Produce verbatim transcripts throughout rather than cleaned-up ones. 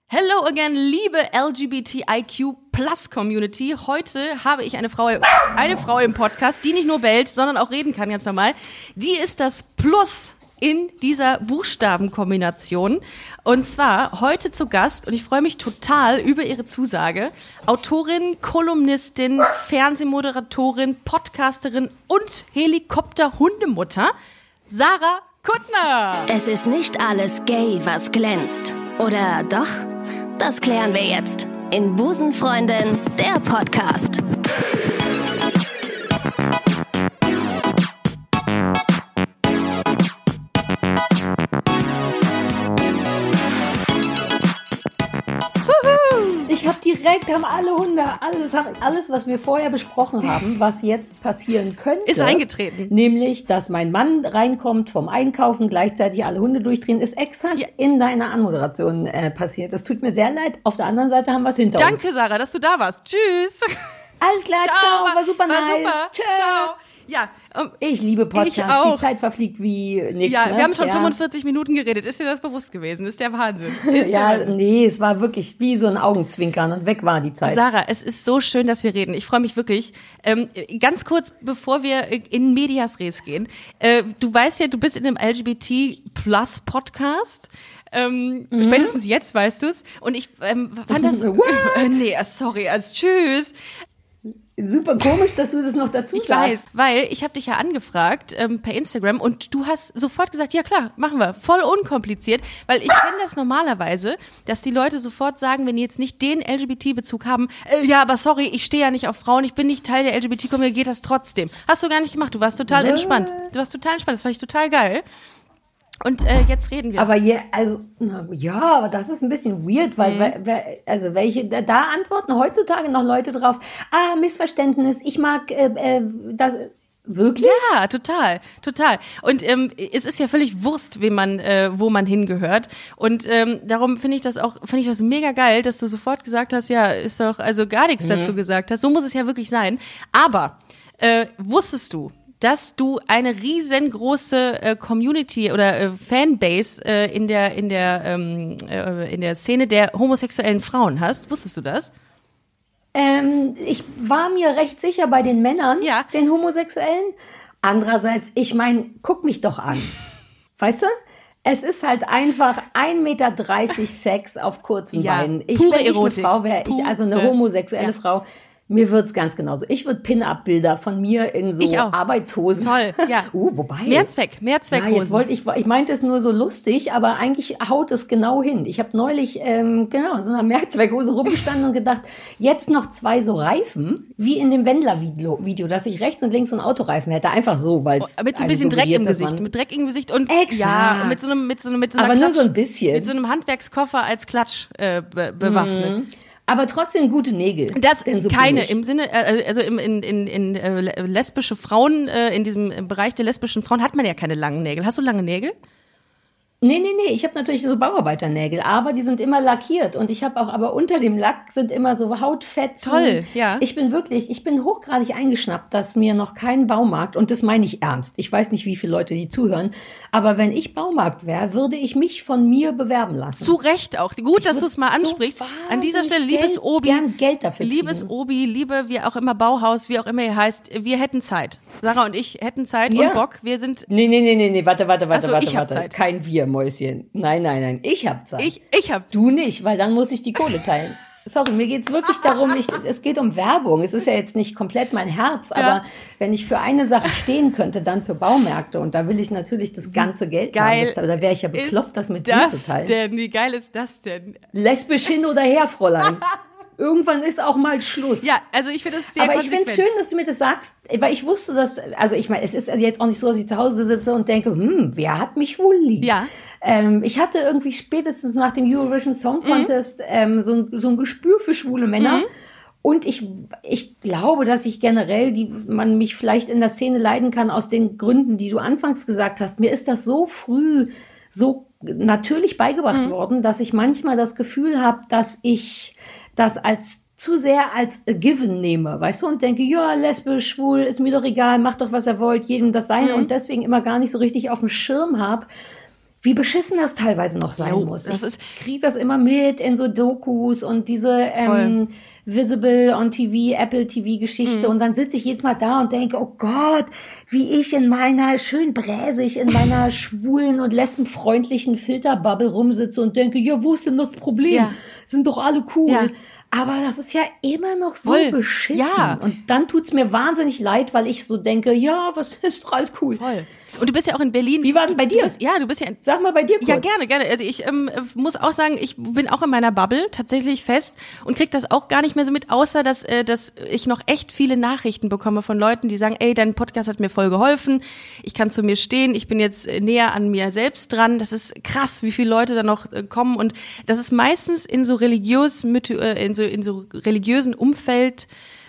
Hello again, liebe L G B T I Q Plus Community. Heute habe ich eine Frau, eine Frau im Podcast, die nicht nur bellt, sondern auch reden kann, ganz normal. Die ist das Plus in dieser Buchstabenkombination. Und zwar heute zu Gast, und ich freue mich total über ihre Zusage, Autorin, Kolumnistin, Fernsehmoderatorin, Podcasterin und Helikopter-Hundemutter, Sarah Kuttner. Es ist nicht alles gay, was glänzt. Oder doch? Das klären wir jetzt in Busenfreundin, der Podcast. Ich habe direkt, haben alle Hunde, alles, alles, was wir vorher besprochen haben, was jetzt passieren könnte. Ist eingetreten. Nämlich, dass mein Mann reinkommt vom Einkaufen, gleichzeitig alle Hunde durchdrehen, ist exakt ja. in deiner Anmoderation äh, passiert. Das tut mir sehr leid. Auf der anderen Seite haben wir es hinter Danke, uns. Danke, Sarah, dass du da warst. Tschüss. Alles klar, ciao, ciao war, war super war nice. Super. Ciao. ciao. Ja, um, ich liebe Podcasts, ich auch. Die Zeit verfliegt wie nichts. Ja, ne? wir haben schon ja. fünfundvierzig Minuten geredet. Ist dir das bewusst gewesen? Ist der Wahnsinn. Ist ja, der Wahnsinn. Nee, es war wirklich wie so ein Augenzwinkern und weg war die Zeit. Sarah, es ist so schön, dass wir reden. Ich freue mich wirklich. Ähm, ganz kurz, bevor wir in Medias Res gehen. Äh, du weißt ja, du bist in einem L G B T Plus Podcast. Ähm, mhm. Spätestens jetzt weißt du es. Und ich ähm, fand das... äh, nee, sorry, als tschüss. Super komisch, dass du das noch dazu ich sagst. Ich weiß, weil ich habe dich ja angefragt ähm, per Instagram und du hast sofort gesagt, ja klar, machen wir, voll unkompliziert, weil ich kenne das normalerweise, dass die Leute sofort sagen, wenn die jetzt nicht den L G B T-Bezug haben, äh, ja, aber sorry, ich stehe ja nicht auf Frauen, ich bin nicht Teil der L G B T-Community, geht das trotzdem. Hast du gar nicht gemacht, du warst total What? entspannt. Du warst total entspannt, das fand ich total geil. Und äh, jetzt reden wir. Aber ja, also, na, ja, aber das ist ein bisschen weird, weil, mhm. weil also welche, da, da antworten heutzutage noch Leute drauf, ah, Missverständnis, ich mag äh, äh, das, wirklich? Ja, total, total. Und ähm, es ist ja völlig Wurst, wem man, äh, wo man hingehört. Und ähm, darum finde ich das auch, finde ich das mega geil, dass du sofort gesagt hast, ja, ist doch, also gar nichts mhm. dazu gesagt hast. So muss es ja wirklich sein. Aber äh, wusstest du, dass du eine riesengroße äh, Community oder äh, Fanbase äh, in der in der ähm, äh, in der Szene der homosexuellen Frauen hast? Wusstest du das? Ähm, ich war mir recht sicher bei den Männern, ja. den Homosexuellen. Andererseits, ich meine, guck mich doch an. Weißt du? Es ist halt einfach ein Meter dreißig Sex auf kurzen ja, Beinen. Ich, pure wenn ich Erotik. eine Frau wäre, ich, also eine homosexuelle ja. Frau, mir wird's ganz genauso. Ich würde Pin-Up-Bilder von mir in so Arbeitshosen. Toll, ja. Uh, wobei. Mehrzweck, Mehrzweckhosen. Ja, jetzt wollte ich, ich meinte es nur so lustig, aber eigentlich haut es genau hin. Ich habe neulich, ähm, genau, in so einer Mehrzweckhose rumgestanden und gedacht, jetzt noch zwei so Reifen, wie in dem Wendler-Video, Video, dass ich rechts und links so einen Autoreifen hätte. Einfach so, weil es oh, mit so ein bisschen Dreck im Gesicht, mit Dreck im Gesicht und, Exakt. ja, und mit so einem, mit so einem, mit so einer aber Klatsch, nur so ein bisschen. Mit so einem Handwerkskoffer als Klatsch, äh, be- bewaffnet. Mhm. Aber trotzdem gute Nägel. Das denn so keine im Sinne, äh, also im, in, in, in äh, lesbische Frauen, äh, in diesem Bereich der lesbischen Frauen hat man ja keine langen Nägel. Hast du lange Nägel? Nee, nee, nee, ich habe natürlich so Bauarbeiternägel, aber die sind immer lackiert und ich habe auch, aber unter dem Lack sind immer so Hautfetzen. Toll, ja. Ich bin wirklich, ich bin hochgradig eingeschnappt, dass mir noch kein Baumarkt, und das meine ich ernst, ich weiß nicht, wie viele Leute die zuhören, aber wenn ich Baumarkt wäre, würde ich mich von mir bewerben lassen. Zu Recht auch. Gut, ich dass du es mal ansprichst. So An dieser Stelle, liebes Geld, Obi, gern Geld dafür liebes kriegen. Obi, liebe, wie auch immer Bauhaus, wie auch immer ihr heißt, wir hätten Zeit. Sarah und ich hätten Zeit ja. und Bock. Wir sind. Nee, nee, nee, nee, nee, warte, warte, warte, Ach so, warte, ich hab warte. Zeit. Kein Wir, Mäuschen. Nein, nein, nein, ich hab Zeit. Ich, ich hab. Du nicht, weil dann muss ich die Kohle teilen. Sorry, mir geht's wirklich darum, ich, es geht um Werbung. Es ist ja jetzt nicht komplett mein Herz, aber ja. wenn ich für eine Sache stehen könnte, dann für Baumärkte. Und da will ich natürlich das ganze Geld geil haben. Da wäre ich ja bekloppt, das mit das dir zu teilen. Denn? Wie geil ist das denn? Lesbisch hin oder her, Fräulein. Irgendwann ist auch mal Schluss. Ja, also ich finde das sehr Aber konsequent. ich finde es schön, dass du mir das sagst, weil ich wusste, dass, also ich meine, es ist jetzt auch nicht so, dass ich zu Hause sitze und denke, hm, wer hat mich wohl lieb? Ja. Ähm, ich hatte irgendwie spätestens nach dem Eurovision Song Contest mhm. ähm, so, ein, so ein Gespür für schwule Männer. Mhm. Und ich, ich glaube, dass ich generell, die man mich vielleicht in der Szene leiden kann, aus den Gründen, die du anfangs gesagt hast. Mir ist das so früh so natürlich beigebracht mhm. worden, dass ich manchmal das Gefühl habe, dass ich das als zu sehr als a given nehme, weißt du, und denke, ja, lesbisch, schwul, ist mir doch egal, macht doch, was er wollt, jedem das Seine, mhm. und deswegen immer gar nicht so richtig auf dem Schirm habe, wie beschissen das teilweise noch sein jo, muss. Das ich kriege das immer mit in so Dokus und diese ähm, Visible on T V, Apple T V-Geschichte. Mhm. Und dann sitze ich jedes Mal da und denke, oh Gott, wie ich in meiner, schön bräsig, in meiner schwulen und lesbenfreundlichen Filterbubble rumsitze und denke, ja, wo ist denn das Problem? Ja. Sind doch alle cool. Ja. Aber das ist ja immer noch so Voll. beschissen. Ja. Und dann tut's mir wahnsinnig leid, weil ich so denke, ja, was ist doch alles cool. Voll. Und du bist ja auch in Berlin. Wie war denn bei dir? Du bist, ja, du bist ja. In, Sag mal bei dir kurz. Ja, gerne, gerne. Also ich ähm, muss auch sagen, ich bin auch in meiner Bubble tatsächlich fest und krieg das auch gar nicht mehr so mit, außer dass, äh, dass ich noch echt viele Nachrichten bekomme von Leuten, die sagen, ey, dein Podcast hat mir voll geholfen, ich kann zu mir stehen, ich bin jetzt näher an mir selbst dran. Das ist krass, wie viele Leute da noch äh, kommen und das ist meistens in so religiös, äh, in so in so religiösen Umfeld.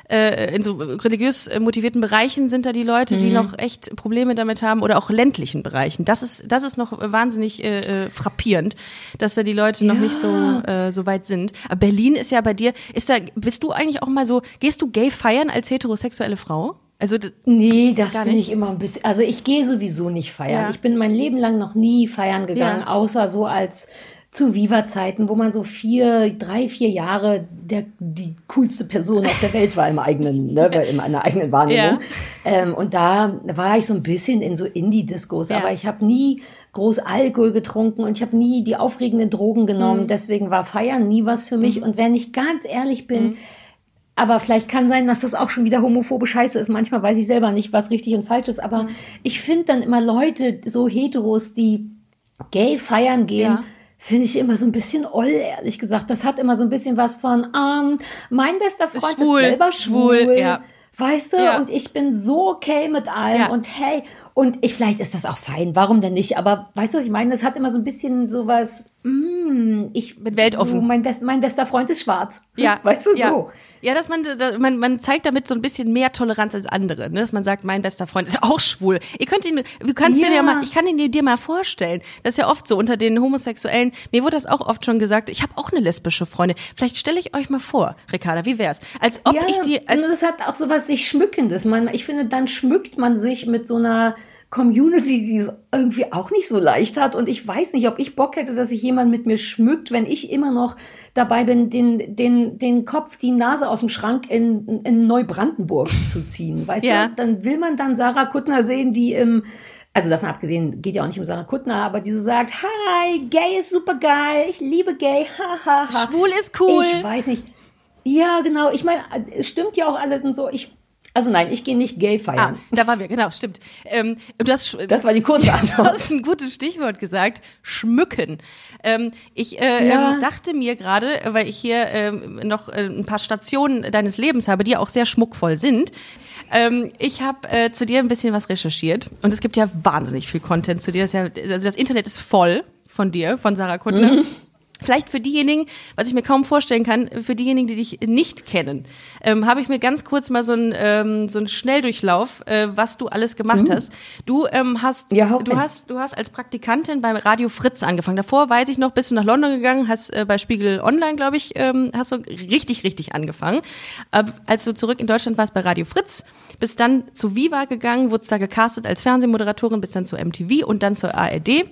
In so religiös motivierten Bereichen sind da die Leute, die mhm. noch echt Probleme damit haben oder auch ländlichen Bereichen. Das ist das ist noch wahnsinnig äh, frappierend, dass da die Leute ja. noch nicht so äh, so weit sind. Aber Berlin ist ja bei dir, ist da bist du eigentlich auch mal so, gehst du gay feiern als heterosexuelle Frau? Also nee, das finde ich immer ein bisschen, also ich gehe sowieso nicht feiern. Ja. Ich bin mein Leben lang noch nie feiern gegangen, ja. außer so als zu Viva-Zeiten, wo man so vier, drei, vier Jahre der die coolste Person auf der Welt war im eigenen, ne, in meiner eigenen Wahrnehmung. Ja. Ähm, und da war ich so ein bisschen in so Indie-Discos, ja. aber ich habe nie groß Alkohol getrunken und ich habe nie die aufregenden Drogen genommen. Mhm. Deswegen war Feiern nie was für mich. Mhm. Und wenn ich ganz ehrlich bin, mhm. aber vielleicht kann sein, dass das auch schon wieder homophobe Scheiße ist. Manchmal weiß ich selber nicht, was richtig und falsch ist. Aber mhm. ich finde dann immer Leute, so Heteros, die gay feiern gehen, ja. finde ich immer so ein bisschen oll, ehrlich gesagt. Das hat immer so ein bisschen was von, ähm, mein bester Freund ist, schwul, ist selber schwul, schwul ja. weißt du? Ja. Und ich bin so okay mit allem. Ja. Und hey, und ich, vielleicht ist das auch fein, warum denn nicht? Aber weißt du, was ich meine? Das hat immer so ein bisschen sowas, mm, ich mit weltoffen. So, mein, Best, mein bester Freund ist schwarz. Ja. Weißt du, ja. so. Ja, dass man, da, man, man zeigt damit so ein bisschen mehr Toleranz als andere, ne? Dass man sagt, mein bester Freund ist auch schwul. Ihr könnt ihn, du kannst ja. dir ja mal, ich kann ihn dir mal vorstellen. Das ist ja oft so unter den Homosexuellen. Mir wurde das auch oft schon gesagt. Ich habe auch eine lesbische Freundin. Vielleicht stelle ich euch mal vor, Ricarda, wie wär's? Als ob ja, ich die, als das hat auch so was sich Schmückendes. Man, ich finde, dann schmückt man sich mit so einer Community, die es irgendwie auch nicht so leicht hat. Und ich weiß nicht, ob ich Bock hätte, dass sich jemand mit mir schmückt, wenn ich immer noch dabei bin, den, den, den Kopf, die Nase aus dem Schrank in, in Neubrandenburg zu ziehen. Weißt ja. du? Dann will man dann Sarah Kuttner sehen, die im, also davon abgesehen, geht ja auch nicht um Sarah Kuttner, aber die so sagt, hi, gay ist super geil, ich liebe gay, ha, ha, ha. Schwul ist cool. Ich weiß nicht. Ja, genau. Ich meine, es stimmt ja auch alles und so. Ich, Also nein, ich gehe nicht gay feiern. Ah, da waren wir, genau, stimmt. Ähm, du hast, das war die kurze Antwort. Du hast ein gutes Stichwort gesagt, schmücken. Ähm, ich äh, ja. ähm, dachte mir gerade, weil ich hier ähm, noch äh, ein paar Stationen deines Lebens habe, die auch sehr schmuckvoll sind. Ähm, ich habe äh, zu dir ein bisschen was recherchiert und es gibt ja wahnsinnig viel Content zu dir. Das, ist ja, also das Internet ist voll von dir, von Sarah Kuttner. Mhm. Vielleicht für diejenigen, was ich mir kaum vorstellen kann, für diejenigen, die dich nicht kennen, ähm, habe ich mir ganz kurz mal so ein ähm, so ein Schnelldurchlauf, äh, was du alles gemacht mhm. hast. Du ähm, hast ja, du hast du hast als Praktikantin beim Radio Fritz angefangen. Davor weiß ich noch, bist du nach London gegangen, hast äh, bei Spiegel Online, glaube ich, ähm, hast du richtig richtig angefangen. Äh, als du zurück in Deutschland warst bei Radio Fritz, bist dann zu Viva gegangen, wurdest da gecastet als Fernsehmoderatorin, bist dann zu M T V und dann zur A R D.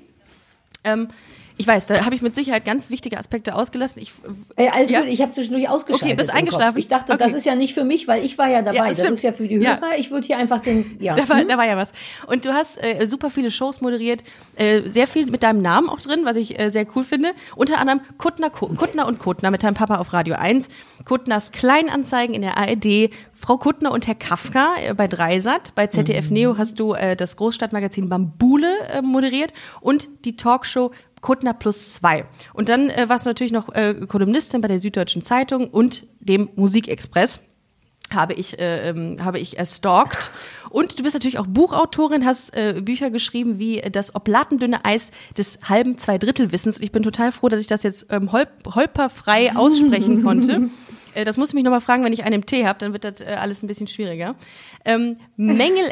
Ähm, Ich weiß, da habe ich mit Sicherheit ganz wichtige Aspekte ausgelassen. Ich, äh, alles ja. gut, ich habe zwischendurch ausgeschaltet. Okay, bist eingeschlafen. Ich dachte, okay. das ist ja nicht für mich, weil ich war ja dabei. Ja, das, das ist ja für die Hörer. Ja. Ich würde hier einfach den, ja. Da war, hm? da war ja was. Und du hast äh, super viele Shows moderiert, äh, sehr viel mit deinem Namen auch drin, was ich äh, sehr cool finde. Unter anderem Kuttner, Kuttner und Kuttner mit deinem Papa auf Radio eins, Kuttners Kleinanzeigen in der A R D, Frau Kuttner und Herr Kafka äh, bei Dreisat, bei Z D F mhm. Neo hast du äh, das Großstadtmagazin Bambule äh, moderiert und die Talkshow Kuttner plus zwei. Und dann äh, warst du natürlich noch äh, Kolumnistin bei der Süddeutschen Zeitung und dem Musikexpress. Habe ich, äh, ähm, habe ich erstalkt. Und du bist natürlich auch Buchautorin, hast äh, Bücher geschrieben wie das oblatendünne Eis des halben Zweidrittelwissens. Und ich bin total froh, dass ich das jetzt ähm, holp holperfrei aussprechen konnte. Äh, das muss ich mich nochmal fragen, wenn ich einen im Tee habe, dann wird das äh, alles ein bisschen schwieriger. Ähm,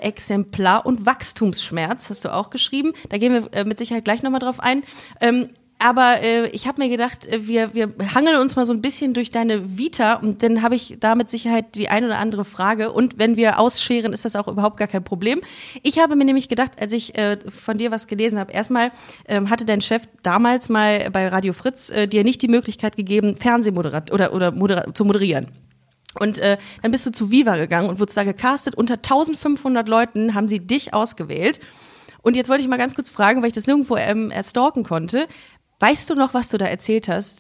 Mängelexemplar und Wachstumsschmerz hast du auch geschrieben. Da gehen wir äh, mit Sicherheit gleich nochmal drauf ein. Ähm, aber äh, ich habe mir gedacht, äh, wir, wir hangeln uns mal so ein bisschen durch deine Vita und dann habe ich da mit Sicherheit die ein oder andere Frage und wenn wir ausscheren, ist das auch überhaupt gar kein Problem. Ich habe mir nämlich gedacht, als ich äh, von dir was gelesen habe, erstmal ähm, hatte dein Chef damals mal bei Radio Fritz äh, dir nicht die Möglichkeit gegeben, Fernsehmoderat oder, oder modera- zu moderieren. Und äh, dann bist du zu Viva gegangen und wurdest da gecastet. Unter eintausendfünfhundert Leuten haben sie dich ausgewählt. Und jetzt wollte ich mal ganz kurz fragen, weil ich das nirgendwo ähm, erstalken konnte. Weißt du noch, was du da erzählt hast?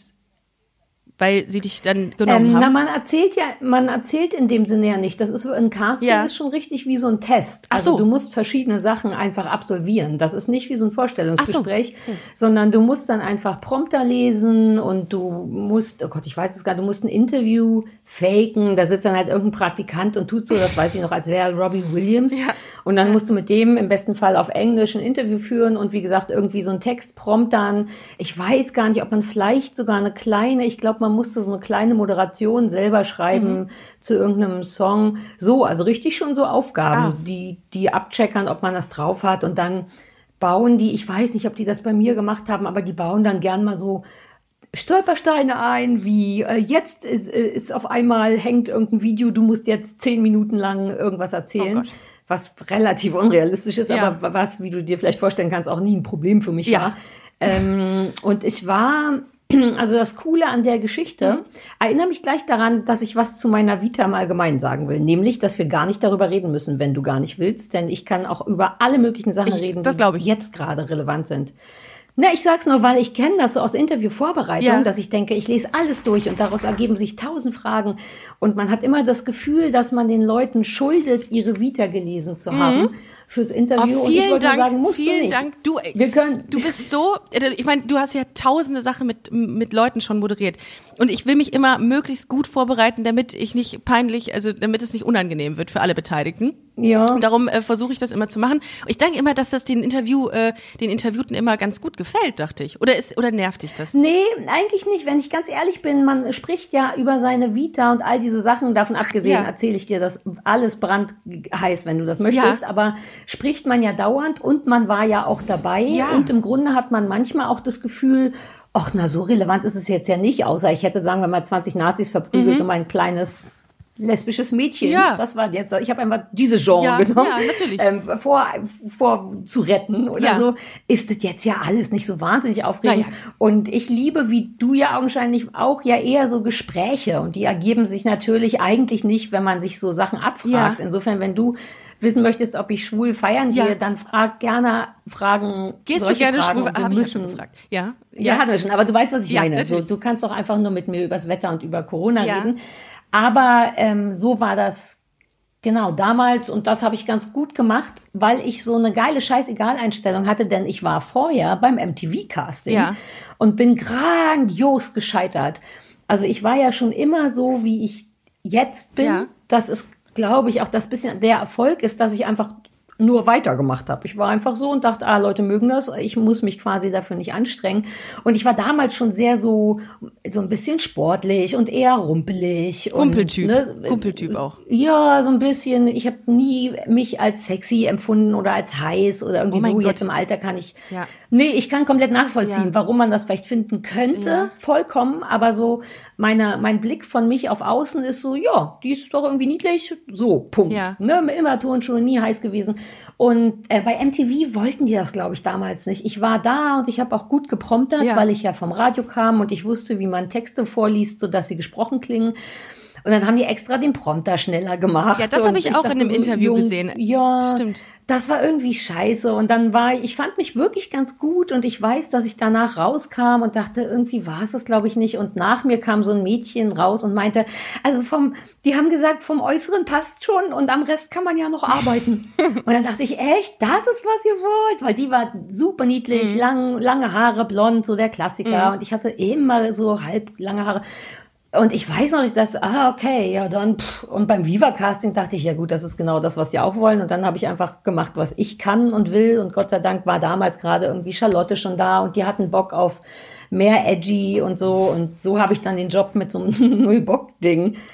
Weil sie dich dann genommen ähm, haben? Na, man erzählt ja, man erzählt in dem Sinne ja nicht. Das ist so, ein Casting Ja. ist schon richtig wie so ein Test. Ach Also so. du musst verschiedene Sachen einfach absolvieren. Das ist nicht wie so ein Vorstellungsgespräch, Ach so. Hm. sondern du musst dann einfach Prompter lesen und du musst, oh Gott, ich weiß es gar nicht, du musst ein Interview faken. Da sitzt dann halt irgendein Praktikant und tut so, das weiß ich noch, als wäre Robbie Williams. Ja. Und dann musst du mit dem im besten Fall auf Englisch ein Interview führen und wie gesagt irgendwie so einen Text promptern. Ich weiß gar nicht, ob man vielleicht sogar eine kleine, ich glaube, man musste so eine kleine Moderation selber schreiben mhm. zu irgendeinem Song. So, also richtig schon so Aufgaben, ah. die, die abcheckern, ob man das drauf hat und dann bauen die, ich weiß nicht, ob die das bei mir gemacht haben, aber die bauen dann gern mal so Stolpersteine ein, wie äh, jetzt ist, ist auf einmal hängt irgendein Video, du musst jetzt zehn Minuten lang irgendwas erzählen. Oh was relativ unrealistisch ist, ja. aber was, wie du dir vielleicht vorstellen kannst, auch nie ein Problem für mich ja. war. Ähm, und ich war, also das Coole an der Geschichte, mhm. erinnere mich gleich daran, dass ich was zu meiner Vita im Allgemeinen sagen will, nämlich, dass wir gar nicht darüber reden müssen, wenn du gar nicht willst, denn ich kann auch über alle möglichen Sachen ich, reden, das die jetzt gerade relevant sind. Na, ich sag's nur, weil ich kenne das so aus Interviewvorbereitung, ja. dass ich denke, ich lese alles durch und daraus ergeben sich tausend Fragen und man hat immer das Gefühl, dass man den Leuten schuldet, ihre Vita gelesen zu haben mhm. fürs Interview. Oh, und ich wollte Dank, sagen, musst vielen du nicht. Dank. Du, Wir können. Du bist so, ich meine, du hast ja tausende Sachen mit mit Leuten schon moderiert und ich will mich immer möglichst gut vorbereiten, damit ich nicht peinlich, also damit es nicht unangenehm wird für alle Beteiligten. Ja. Und darum äh, versuche ich das immer zu machen. Ich denke immer, dass das den Interview, äh, den Interviewten immer ganz gut gefällt, dachte ich. Oder ist, oder nervt dich das? Nee, eigentlich nicht. Wenn ich ganz ehrlich bin, man spricht ja über seine Vita und all diese Sachen. Davon abgesehen ja. erzähle ich dir das alles brandheiß, wenn du das möchtest. Ja. Aber spricht man ja dauernd und man war ja auch dabei. Ja. Und im Grunde hat man manchmal auch das Gefühl, ach, na, so relevant ist es jetzt ja nicht, außer ich hätte, sagen wir mal, zwanzig Nazis verprügelt, mhm. um ein kleines lesbisches Mädchen. Ja. Das war jetzt, ich habe einfach diese Genre ja, genommen, ja, natürlich. Ähm, vor, vor zu retten oder ja. so. Ist das jetzt ja alles nicht so wahnsinnig aufregend. Ja. Und ich liebe, wie du ja augenscheinlich auch, ja eher so Gespräche. Und die ergeben sich natürlich eigentlich nicht, wenn man sich so Sachen abfragt. Ja. Insofern, wenn du wissen möchtest, ob ich schwul feiern ja. gehe, dann frag gerne Fragen. Gehst du gerne Fragen, schwul? Habe ich ja schon gefragt. Ja. Ja, ja, hatten wir schon. Aber du weißt, was ich ja, meine. So, du kannst doch einfach nur mit mir übers Wetter und über Corona ja. reden. Aber ähm, so war das genau damals und das habe ich ganz gut gemacht, weil ich so eine geile Scheißegal-Einstellung hatte, denn ich war vorher beim M T V-Casting ja. und bin grandios gescheitert. Also ich war ja schon immer so, wie ich jetzt bin. Ja. Das ist, glaube ich, auch das bisschen der Erfolg ist, dass ich einfach nur weitergemacht habe. Ich war einfach so und dachte, ah, Leute mögen das, ich muss mich quasi dafür nicht anstrengen. Und ich war damals schon sehr so so ein bisschen sportlich und eher rumpelig. Kumpeltyp, und, ne, Kumpeltyp auch. Ja, so ein bisschen. Ich habe nie mich als sexy empfunden oder als heiß oder irgendwie oh so. Gott. Jetzt im Alter kann ich, ja. nee, ich kann komplett nachvollziehen, ja. warum man das vielleicht finden könnte, ja. vollkommen. Aber so meine, mein Blick von mich auf außen ist so, ja, die ist doch irgendwie niedlich, so, Punkt. Ja. Ne, immer Turnschuhe, nie heiß gewesen. Und äh, bei M T V wollten die das, glaube ich, damals nicht. Ich war da und ich habe auch gut gepromptert, ja. weil ich ja vom Radio kam und ich wusste, wie man Texte vorliest, sodass sie gesprochen klingen. Und dann haben die extra den Prompter schneller gemacht. Ja, das habe ich, ich auch in dem so, Interview Jungs, gesehen. Ja, stimmt. Das war irgendwie scheiße. Und dann war ich, ich fand mich wirklich ganz gut und ich weiß, dass ich danach rauskam und dachte, irgendwie war es das, glaube ich, nicht. Und nach mir kam so ein Mädchen raus und meinte, also vom, die haben gesagt, vom Äußeren passt schon und am Rest kann man ja noch arbeiten. Und dann dachte ich, echt, das ist, was ihr wollt? Weil die war super niedlich, mhm. lang, lange Haare, blond, so der Klassiker. Mhm. Und ich hatte immer so halb lange Haare. Und ich weiß noch nicht, dass, ah, okay, ja dann, pff. Und beim Viva-Casting dachte ich, ja gut, das ist genau das, was die auch wollen. Und dann habe ich einfach gemacht, was ich kann und will. Und Gott sei Dank war damals gerade irgendwie Charlotte schon da und die hatten Bock auf mehr edgy und so. Und so habe ich dann den Job mit so einem Null-Bock-Ding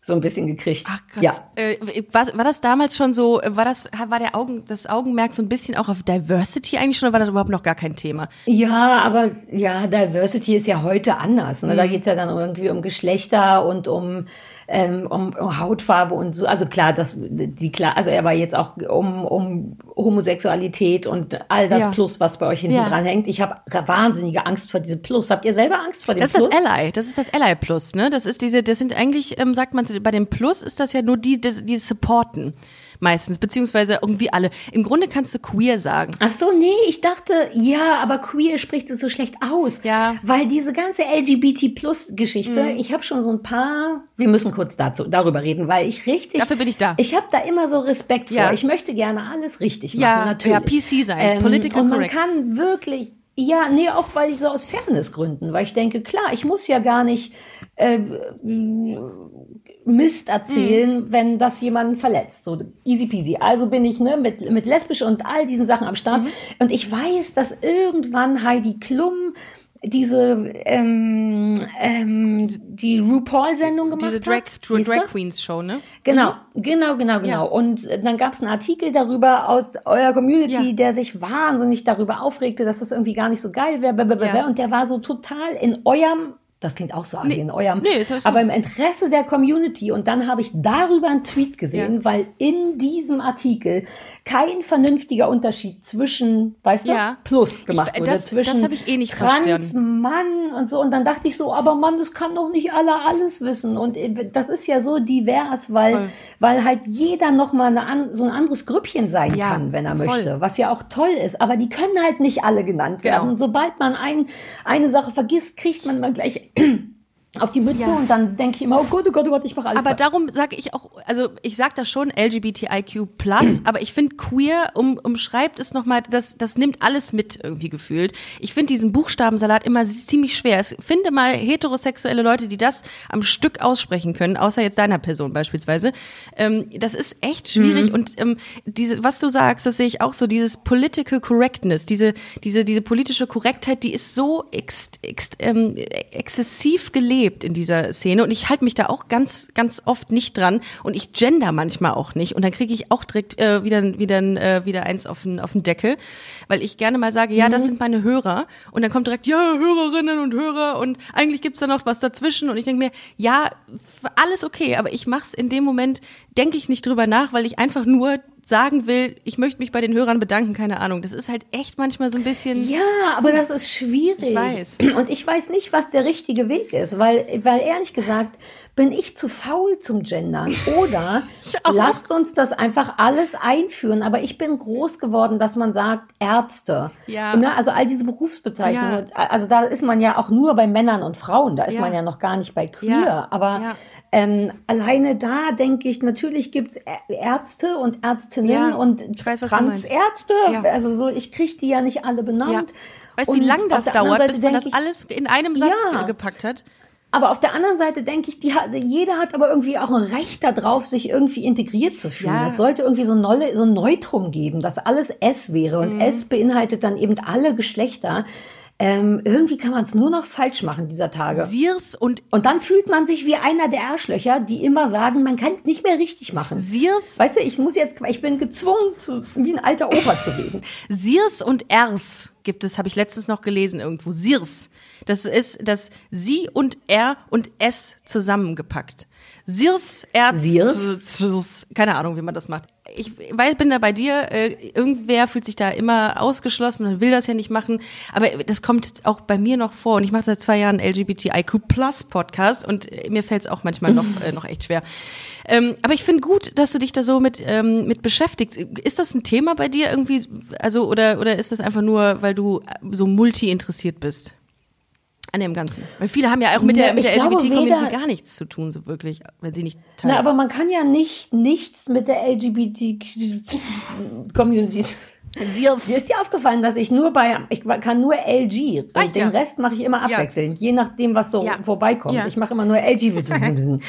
so ein bisschen gekriegt. Ach krass. Ja. Äh, war, war das damals schon so, war das, war der Augen, das Augenmerk so ein bisschen auch auf Diversity eigentlich schon, oder war das überhaupt noch gar kein Thema? Ja, aber ja, Diversity ist ja heute anders. Ne? Mhm. Da geht's ja dann irgendwie um Geschlechter und um Ähm, um, um Hautfarbe und so, also klar, das, die klar, also er war jetzt auch um, um Homosexualität und all das ja. Plus, was bei euch hinten ja. dran hängt. Ich habe wahnsinnige Angst vor diesem Plus. Habt ihr selber Angst vor dem das Plus? Das ist das Ally, das ist das Ally Plus, ne? Das ist diese, das sind eigentlich, ähm, sagt man, bei dem Plus ist das ja nur die, die, die supporten. Meistens, beziehungsweise irgendwie alle. Im Grunde kannst du queer sagen. Ach so, nee, ich dachte, ja, aber queer spricht es so schlecht aus. Ja. Weil diese ganze L G B T-Plus-Geschichte, mhm. ich habe schon so ein paar, wir müssen kurz dazu, darüber reden, weil ich richtig... Dafür bin ich da. Ich habe da immer so Respekt vor. Ja. Ich möchte gerne alles richtig machen, ja, natürlich. Ja, P C sein, ähm, political und man correct. kann wirklich... Ja, nee, auch weil ich so aus Fairnessgründen, weil ich denke, klar, ich muss ja gar nicht äh, Mist erzählen, mhm. wenn das jemanden verletzt. So easy peasy. Also bin ich ne mit mit lesbisch und all diesen Sachen am Start. Mhm. Und ich weiß, dass irgendwann Heidi Klum diese ähm, ähm, die RuPaul-Sendung gemacht Diese Drag, hat. Diese Drag Queens Show, ne? Genau, genau, genau, genau. Ja. Und dann gab es einen Artikel darüber aus eurer Community, ja. der sich wahnsinnig darüber aufregte, dass das irgendwie gar nicht so geil wäre. Ja. Und der war so total in eurem, das klingt auch so assi, nee. in eurem, nee, ist das aber im Interesse der Community. Und dann habe ich darüber einen Tweet gesehen, ja. weil in diesem Artikel kein vernünftiger Unterschied zwischen, weißt ja. du, Plus gemacht ich, wurde. Das, zwischen das habe ich eh nicht Trans, verstanden. Mann und so. Und dann dachte ich so, aber Mann, das kann doch nicht alle alles wissen. Und das ist ja so divers, weil, voll. weil halt jeder nochmal eine, so ein anderes Grüppchen sein ja, kann, wenn er voll. möchte. Was ja auch toll ist. Aber die können halt nicht alle genannt werden. Genau. Und sobald man ein, eine Sache vergisst, kriegt man mal gleich auf die Mütze ja. und dann denke ich immer, oh Gott, oh Gott, oh Gott, ich mache alles. Aber darum sage ich auch, also ich sage das schon L G B T I Q plus, aber ich finde queer um, umschreibt es nochmal, das, das nimmt alles mit irgendwie gefühlt. Ich finde diesen Buchstabensalat immer ziemlich schwer. Ich finde mal heterosexuelle Leute, die das am Stück aussprechen können, außer jetzt deiner Person beispielsweise. Ähm, das ist echt schwierig mhm. und ähm, diese, was du sagst, das sehe ich auch so, dieses Political Correctness, diese, diese, diese politische Korrektheit, die ist so ex, ex, ähm, exzessiv gelebt in dieser Szene und ich halte mich da auch ganz ganz oft nicht dran und ich gender manchmal auch nicht und dann kriege ich auch direkt äh, wieder wieder äh, wieder eins auf den auf den Deckel, weil ich gerne mal sage, ja, das mhm. sind meine Hörer und dann kommt direkt, ja, Hörerinnen und Hörer und eigentlich gibt's da noch was dazwischen und ich denke mir, ja, alles okay, aber ich mach's in dem Moment, denke ich nicht drüber nach, weil ich einfach nur sagen will, ich möchte mich bei den Hörern bedanken, keine Ahnung. Das ist halt echt manchmal so ein bisschen... Ja, aber das ist schwierig. Ich weiß. Und ich weiß nicht, was der richtige Weg ist, weil, weil ehrlich gesagt, bin ich zu faul zum Gendern. Oder lasst uns das einfach alles einführen. Aber ich bin groß geworden, dass man sagt, Ärzte. Ja. Ne? Also all diese Berufsbezeichnungen. Ja. Also da ist man ja auch nur bei Männern und Frauen. Da ist ja. man ja noch gar nicht bei Queer. Ja. Aber ja. Ähm, alleine da denke ich, natürlich gibt's Ärzte und Ärztinnen ja. und weiß, Transärzte. Ja. Also so, ich kriege die ja nicht alle benannt. Ja. Weißt du, wie lange das dauert, bis man das ich, alles in einem Satz ja. gepackt hat? Aber auf der anderen Seite denke ich, die hat, jeder hat aber irgendwie auch ein Recht darauf, sich irgendwie integriert zu fühlen. Es ja. sollte irgendwie so ein, Neule, so ein Neutrum geben, dass alles S wäre. Und mhm. S beinhaltet dann eben alle Geschlechter. Ähm, irgendwie kann man es nur noch falsch machen dieser Tage. Sirs und und dann fühlt man sich wie einer der Arschlöcher, die immer sagen, man kann es nicht mehr richtig machen. Sirs, weißt du, ich muss jetzt, ich bin gezwungen, zu, wie ein alter Opa zu reden. Sirs und Rs gibt es, habe ich letztens noch gelesen irgendwo. Sirs, das ist das Sie und R und S zusammengepackt. Sirs, Erz, Sirs? Keine Ahnung, wie man das macht. Ich weiß, bin da bei dir, äh, irgendwer fühlt sich da immer ausgeschlossen und will das ja nicht machen, aber das kommt auch bei mir noch vor und ich mache seit zwei Jahren L G B T I Q plus Podcast und äh, mir fällt es auch manchmal noch, äh, noch echt schwer. Ähm, aber ich finde gut, dass du dich da so mit, ähm, mit beschäftigst. Ist das ein Thema bei dir irgendwie, also oder, oder ist das einfach nur, weil du so multi-interessiert bist? An dem Ganzen. Weil viele haben ja auch mit der, mit der L G B T-Community gar nichts zu tun, so wirklich, wenn sie nicht teilen. Na, aber man kann ja nicht nichts mit der L G B T-Community. Mir ist ja aufgefallen, dass ich nur bei, ich kann nur L G und Reicht den ja. Rest mache ich immer abwechselnd, ja. je nachdem, was so ja. vorbeikommt. Ja. Ich mache immer nur L G B T.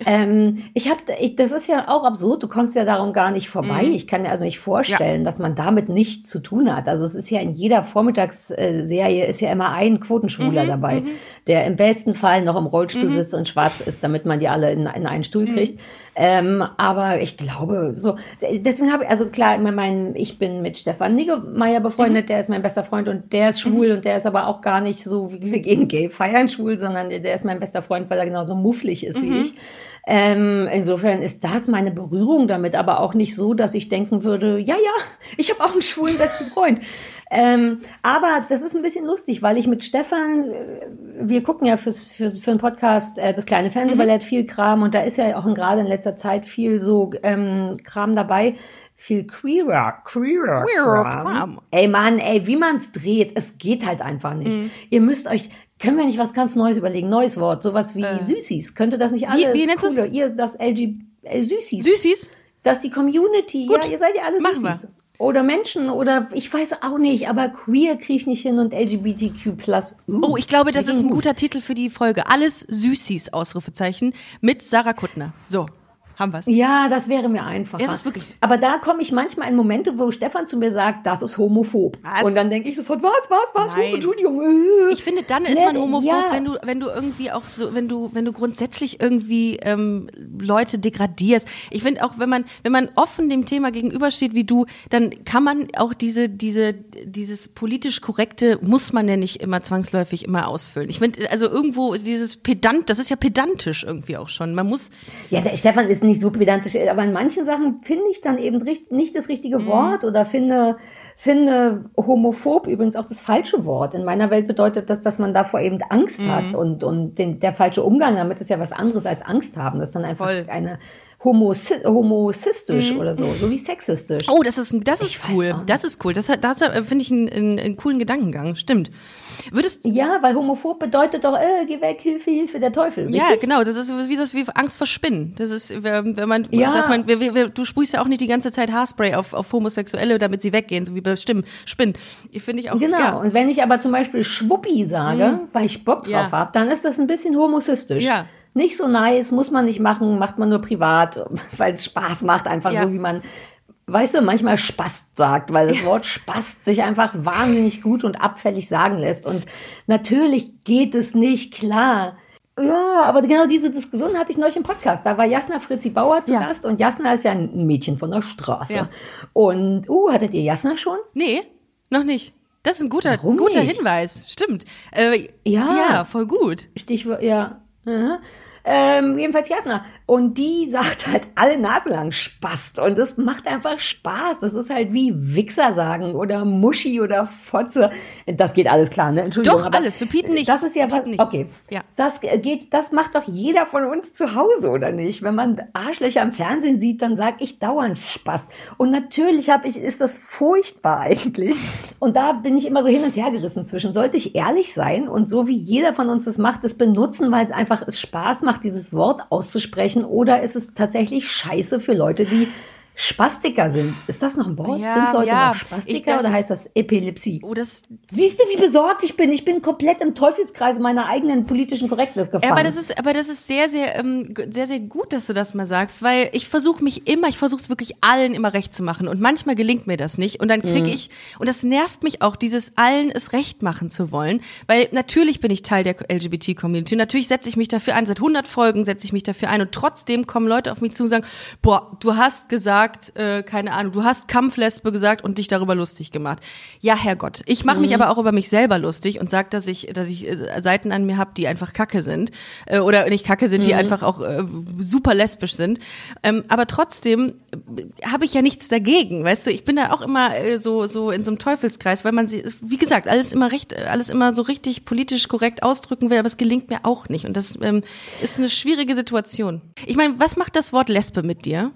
ähm, ich habe, ich, das ist ja auch absurd, du kommst ja darum gar nicht vorbei. Mhm. Ich kann mir also nicht vorstellen, Ja. dass man damit nichts zu tun hat. Also es ist ja in jeder Vormittagsserie ist ja immer ein Quotenschwuler Mhm, dabei, mhm. der im besten Fall noch im Rollstuhl Mhm. sitzt und schwarz ist, damit man die alle in, in einen Stuhl kriegt. Ähm, aber ich glaube, so, deswegen habe ich, also klar, immer mein, ich bin mit Stefan Niggemeier befreundet, der ist mein bester Freund und der ist schwul und der ist aber auch gar nicht so, wie wir gehen gay feiern schwul, sondern der ist mein bester Freund, weil er genauso mufflig ist wie ich. Ähm, insofern ist das meine Berührung damit, aber auch nicht so, dass ich denken würde, ja, ja, ich habe auch einen schwulen besten Freund. Ähm, aber das ist ein bisschen lustig, weil ich mit Stefan, äh, wir gucken ja fürs, fürs, für den Podcast äh, das kleine Fernsehballett, viel Kram und da ist ja auch in, gerade in letzter Zeit viel so ähm, Kram dabei, viel queerer, queerer, Queerer Kram. Kram. Ey Mann, ey, wie man's dreht, es geht halt einfach nicht. Ihr müsst euch, können wir nicht was ganz Neues überlegen, neues Wort, sowas wie Äh. Süßis, könnte das nicht alles wie nennst du's? cooler, ihr, das L G, äh, Süßis. Süßis? Dass die Community, Gut. ja, ihr seid ja alle Machen Süßis. Oder Menschen oder ich weiß auch nicht, aber queer kriege ich nicht hin und L G B T Q plus. Uh, Oh, ich glaube, das wir ist gehen ein gut. guter Titel für die Folge. Alles Süßis, Ausrufezeichen, mit Sarah Kuttner. So, haben wir's. Ja, das wäre mir einfacher. Ja, das ist wirklich- Aber da komme ich manchmal in Momente, wo Stefan zu mir sagt, das ist homophob. Was? Und dann denke ich sofort, was, was, was? Nein. Oh, Entschuldigung. äh. Ich finde, dann ist Nee, man homophob, ja. wenn du, wenn du irgendwie auch so, wenn du, wenn du grundsätzlich irgendwie ähm, Leute degradierst. Ich finde auch, wenn man, wenn man offen dem Thema gegenübersteht wie du, dann kann man auch diese, diese, dieses politisch korrekte muss man ja nicht immer zwangsläufig immer ausfüllen. Ich finde, also irgendwo dieses Pedant, das ist ja pedantisch irgendwie auch schon. Man muss, Ja, der Stefan ist nicht so pedantisch, aber in manchen Sachen finde ich dann eben richt- nicht das richtige Mhm. Wort oder finde, finde homophob übrigens auch das falsche Wort. In meiner Welt bedeutet das, dass man davor eben Angst Mhm. hat und, und den, der falsche Umgang damit ist ja was anderes als Angst haben. Das ist dann einfach Voll. eine homosi- homosistisch oder so, so wie sexistisch. oh, das ist, das ist Ich weiß cool. auch nicht. Das ist cool. Das, hat- das äh, finde ich einen, einen, einen coolen Gedankengang. Stimmt. Würdest, Ja, weil homophob bedeutet doch, äh, geh weg, Hilfe, Hilfe, der Teufel. ja, richtig? genau, das ist wie das wie Angst vor Spinnen. Das ist, wenn wenn man, Ja. dass man, wir- wir- du sprühst ja auch nicht die ganze Zeit Haarspray auf, auf Homosexuelle, damit sie weggehen, so wie bei Stimmen, Spinnen. Ich finde ich auch, Genau, ja. und wenn ich aber zum Beispiel Schwuppi sage, weil ich Bock drauf Ja. habe, dann ist das ein bisschen homosistisch. Ja. Nicht so nice, muss man nicht machen, macht man nur privat, weil es Spaß macht, einfach Ja. so wie man, weißt du, manchmal Spast sagt, weil das Wort Spast sich einfach wahnsinnig gut und abfällig sagen lässt. Und natürlich geht es nicht, klar. Ja, aber genau diese Diskussion hatte ich neulich im Podcast. Da war Jasna Fritzi Bauer zu Ja. Gast und Jasna ist ja ein Mädchen von der Straße. Ja. Und, uh, hattet ihr Jasna schon? Nee, noch nicht. Das ist ein guter, Warum guter nicht? Hinweis. Stimmt. Äh, Ja. Ja, voll gut. Stichwort, ja. Aha. Ähm, jedenfalls Jasna. Und die sagt halt alle Nase lang Spast. Und das macht einfach Spaß. Das ist halt wie Wichser sagen oder Muschi oder Fotze. Das geht alles klar, ne? Entschuldigung. Doch, aber alles. Wir piepen nichts. Das ist ja Wir was, piepen nichts. okay. Ja. Das geht, das macht doch jeder von uns zu Hause, oder nicht? Wenn man Arschlöcher im Fernsehen sieht, dann sag ich dauernd Spast. Und natürlich habe ich, ist das furchtbar eigentlich. Und da bin ich immer so hin und her gerissen zwischen. Sollte ich ehrlich sein und so wie jeder von uns es macht, es benutzen, weil es einfach es Spaß macht, dieses Wort auszusprechen, oder ist es tatsächlich scheiße für Leute, die Spastiker sind? Ist das noch ein Wort? Ja, sind Leute ja. noch Ich- Spastiker das oder ist- heißt das Epilepsie? Oh, das, Siehst du, wie besorgt ich bin? Ich bin komplett im Teufelskreis meiner eigenen politischen Korrektness gefangen. Ja, aber das ist, aber das ist sehr, sehr, ähm, g- sehr, sehr gut, dass du das mal sagst, weil ich versuche mich immer, ich versuche es wirklich allen immer recht zu machen und manchmal gelingt mir das nicht und dann kriege ich, und das nervt mich auch, dieses allen es recht machen zu wollen, weil natürlich bin ich Teil der L G B T-Community, natürlich setze ich mich dafür ein, seit hundert Folgen setze ich mich dafür ein und trotzdem kommen Leute auf mich zu und sagen, boah, du hast gesagt, äh, keine Ahnung, du hast Kampflesbe gesagt und dich darüber lustig gemacht. Ja, Herrgott, ich mache mich aber auch über mich selber lustig und sage, dass ich, dass ich äh, Seiten an mir habe, die einfach Kacke sind äh, oder nicht Kacke sind, die einfach auch äh, super lesbisch sind. Ähm, aber trotzdem äh, habe ich ja nichts dagegen, weißt du? Ich bin da auch immer äh, so so in so einem Teufelskreis, weil man sie, wie gesagt, alles immer recht, alles immer so richtig politisch korrekt ausdrücken will, aber es gelingt mir auch nicht und das ähm, ist eine schwierige Situation. Ich meine, was macht das Wort Lesbe mit dir?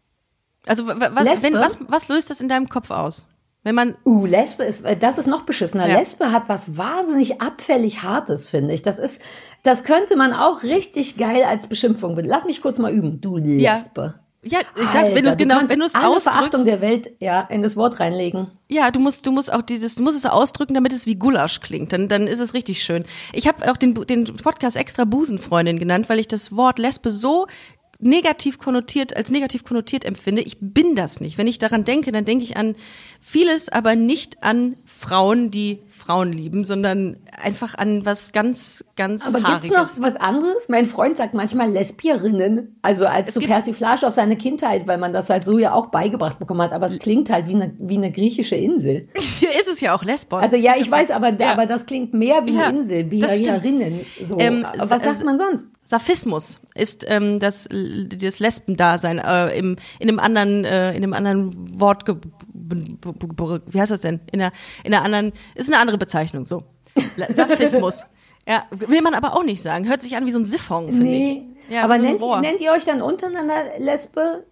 Also wa- was, Lesbe? wenn, was, was löst das in deinem Kopf aus? Wenn man Uh, Lesbe ist, äh, das ist noch beschissener. Ja. Lesbe hat was wahnsinnig abfällig Hartes, finde ich. Das ist, das könnte man auch richtig geil als Beschimpfung benutzen. Lass mich kurz mal üben. Du Lesbe. ja, ich sag's, wenn du es Alter, genau, kannst wenn du es alle Verachtung ausdrückst, der Welt, ja, in das Wort reinlegen. ja, du musst, du musst auch dieses, du musst es so ausdrücken, damit es wie Gulasch klingt. Dann, dann ist es richtig schön. Ich habe auch den, den Podcast extra Busenfreundin genannt, weil ich das Wort Lesbe so negativ konnotiert, als negativ konnotiert empfinde. Ich bin das nicht. Wenn ich daran denke, dann denke ich an vieles, aber nicht an Frauen, die Frauen lieben, sondern einfach an was ganz, ganz Aber Haariges. gibt's noch was anderes? Mein Freund sagt manchmal Lesbierinnen, also als Es so gibt- Persiflage auf seine Kindheit, weil man das halt so ja auch beigebracht bekommen hat, aber es klingt halt wie eine, wie eine griechische Insel. Hier ist es ja auch Lesbos. Also ja, ich weiß, aber, Ja. aber das klingt mehr wie Ja, eine Insel, das stimmt. Bierinnen. So. Ähm, Aber was sagt äh, man sonst? Saphismus ist ähm, das, das Lesbendasein äh, im, in einem anderen, äh, in einem anderen Wort, ge- b- b- b- wie heißt das denn? In einer, in einer anderen, ist eine andere Bezeichnung, so. Saphismus. Ja, will man aber auch nicht sagen. Hört sich an wie so ein Siphon, finde Nee, ich. Ja, aber wie so ein nennt, Rohr. nennt ihr euch dann untereinander Lesbe?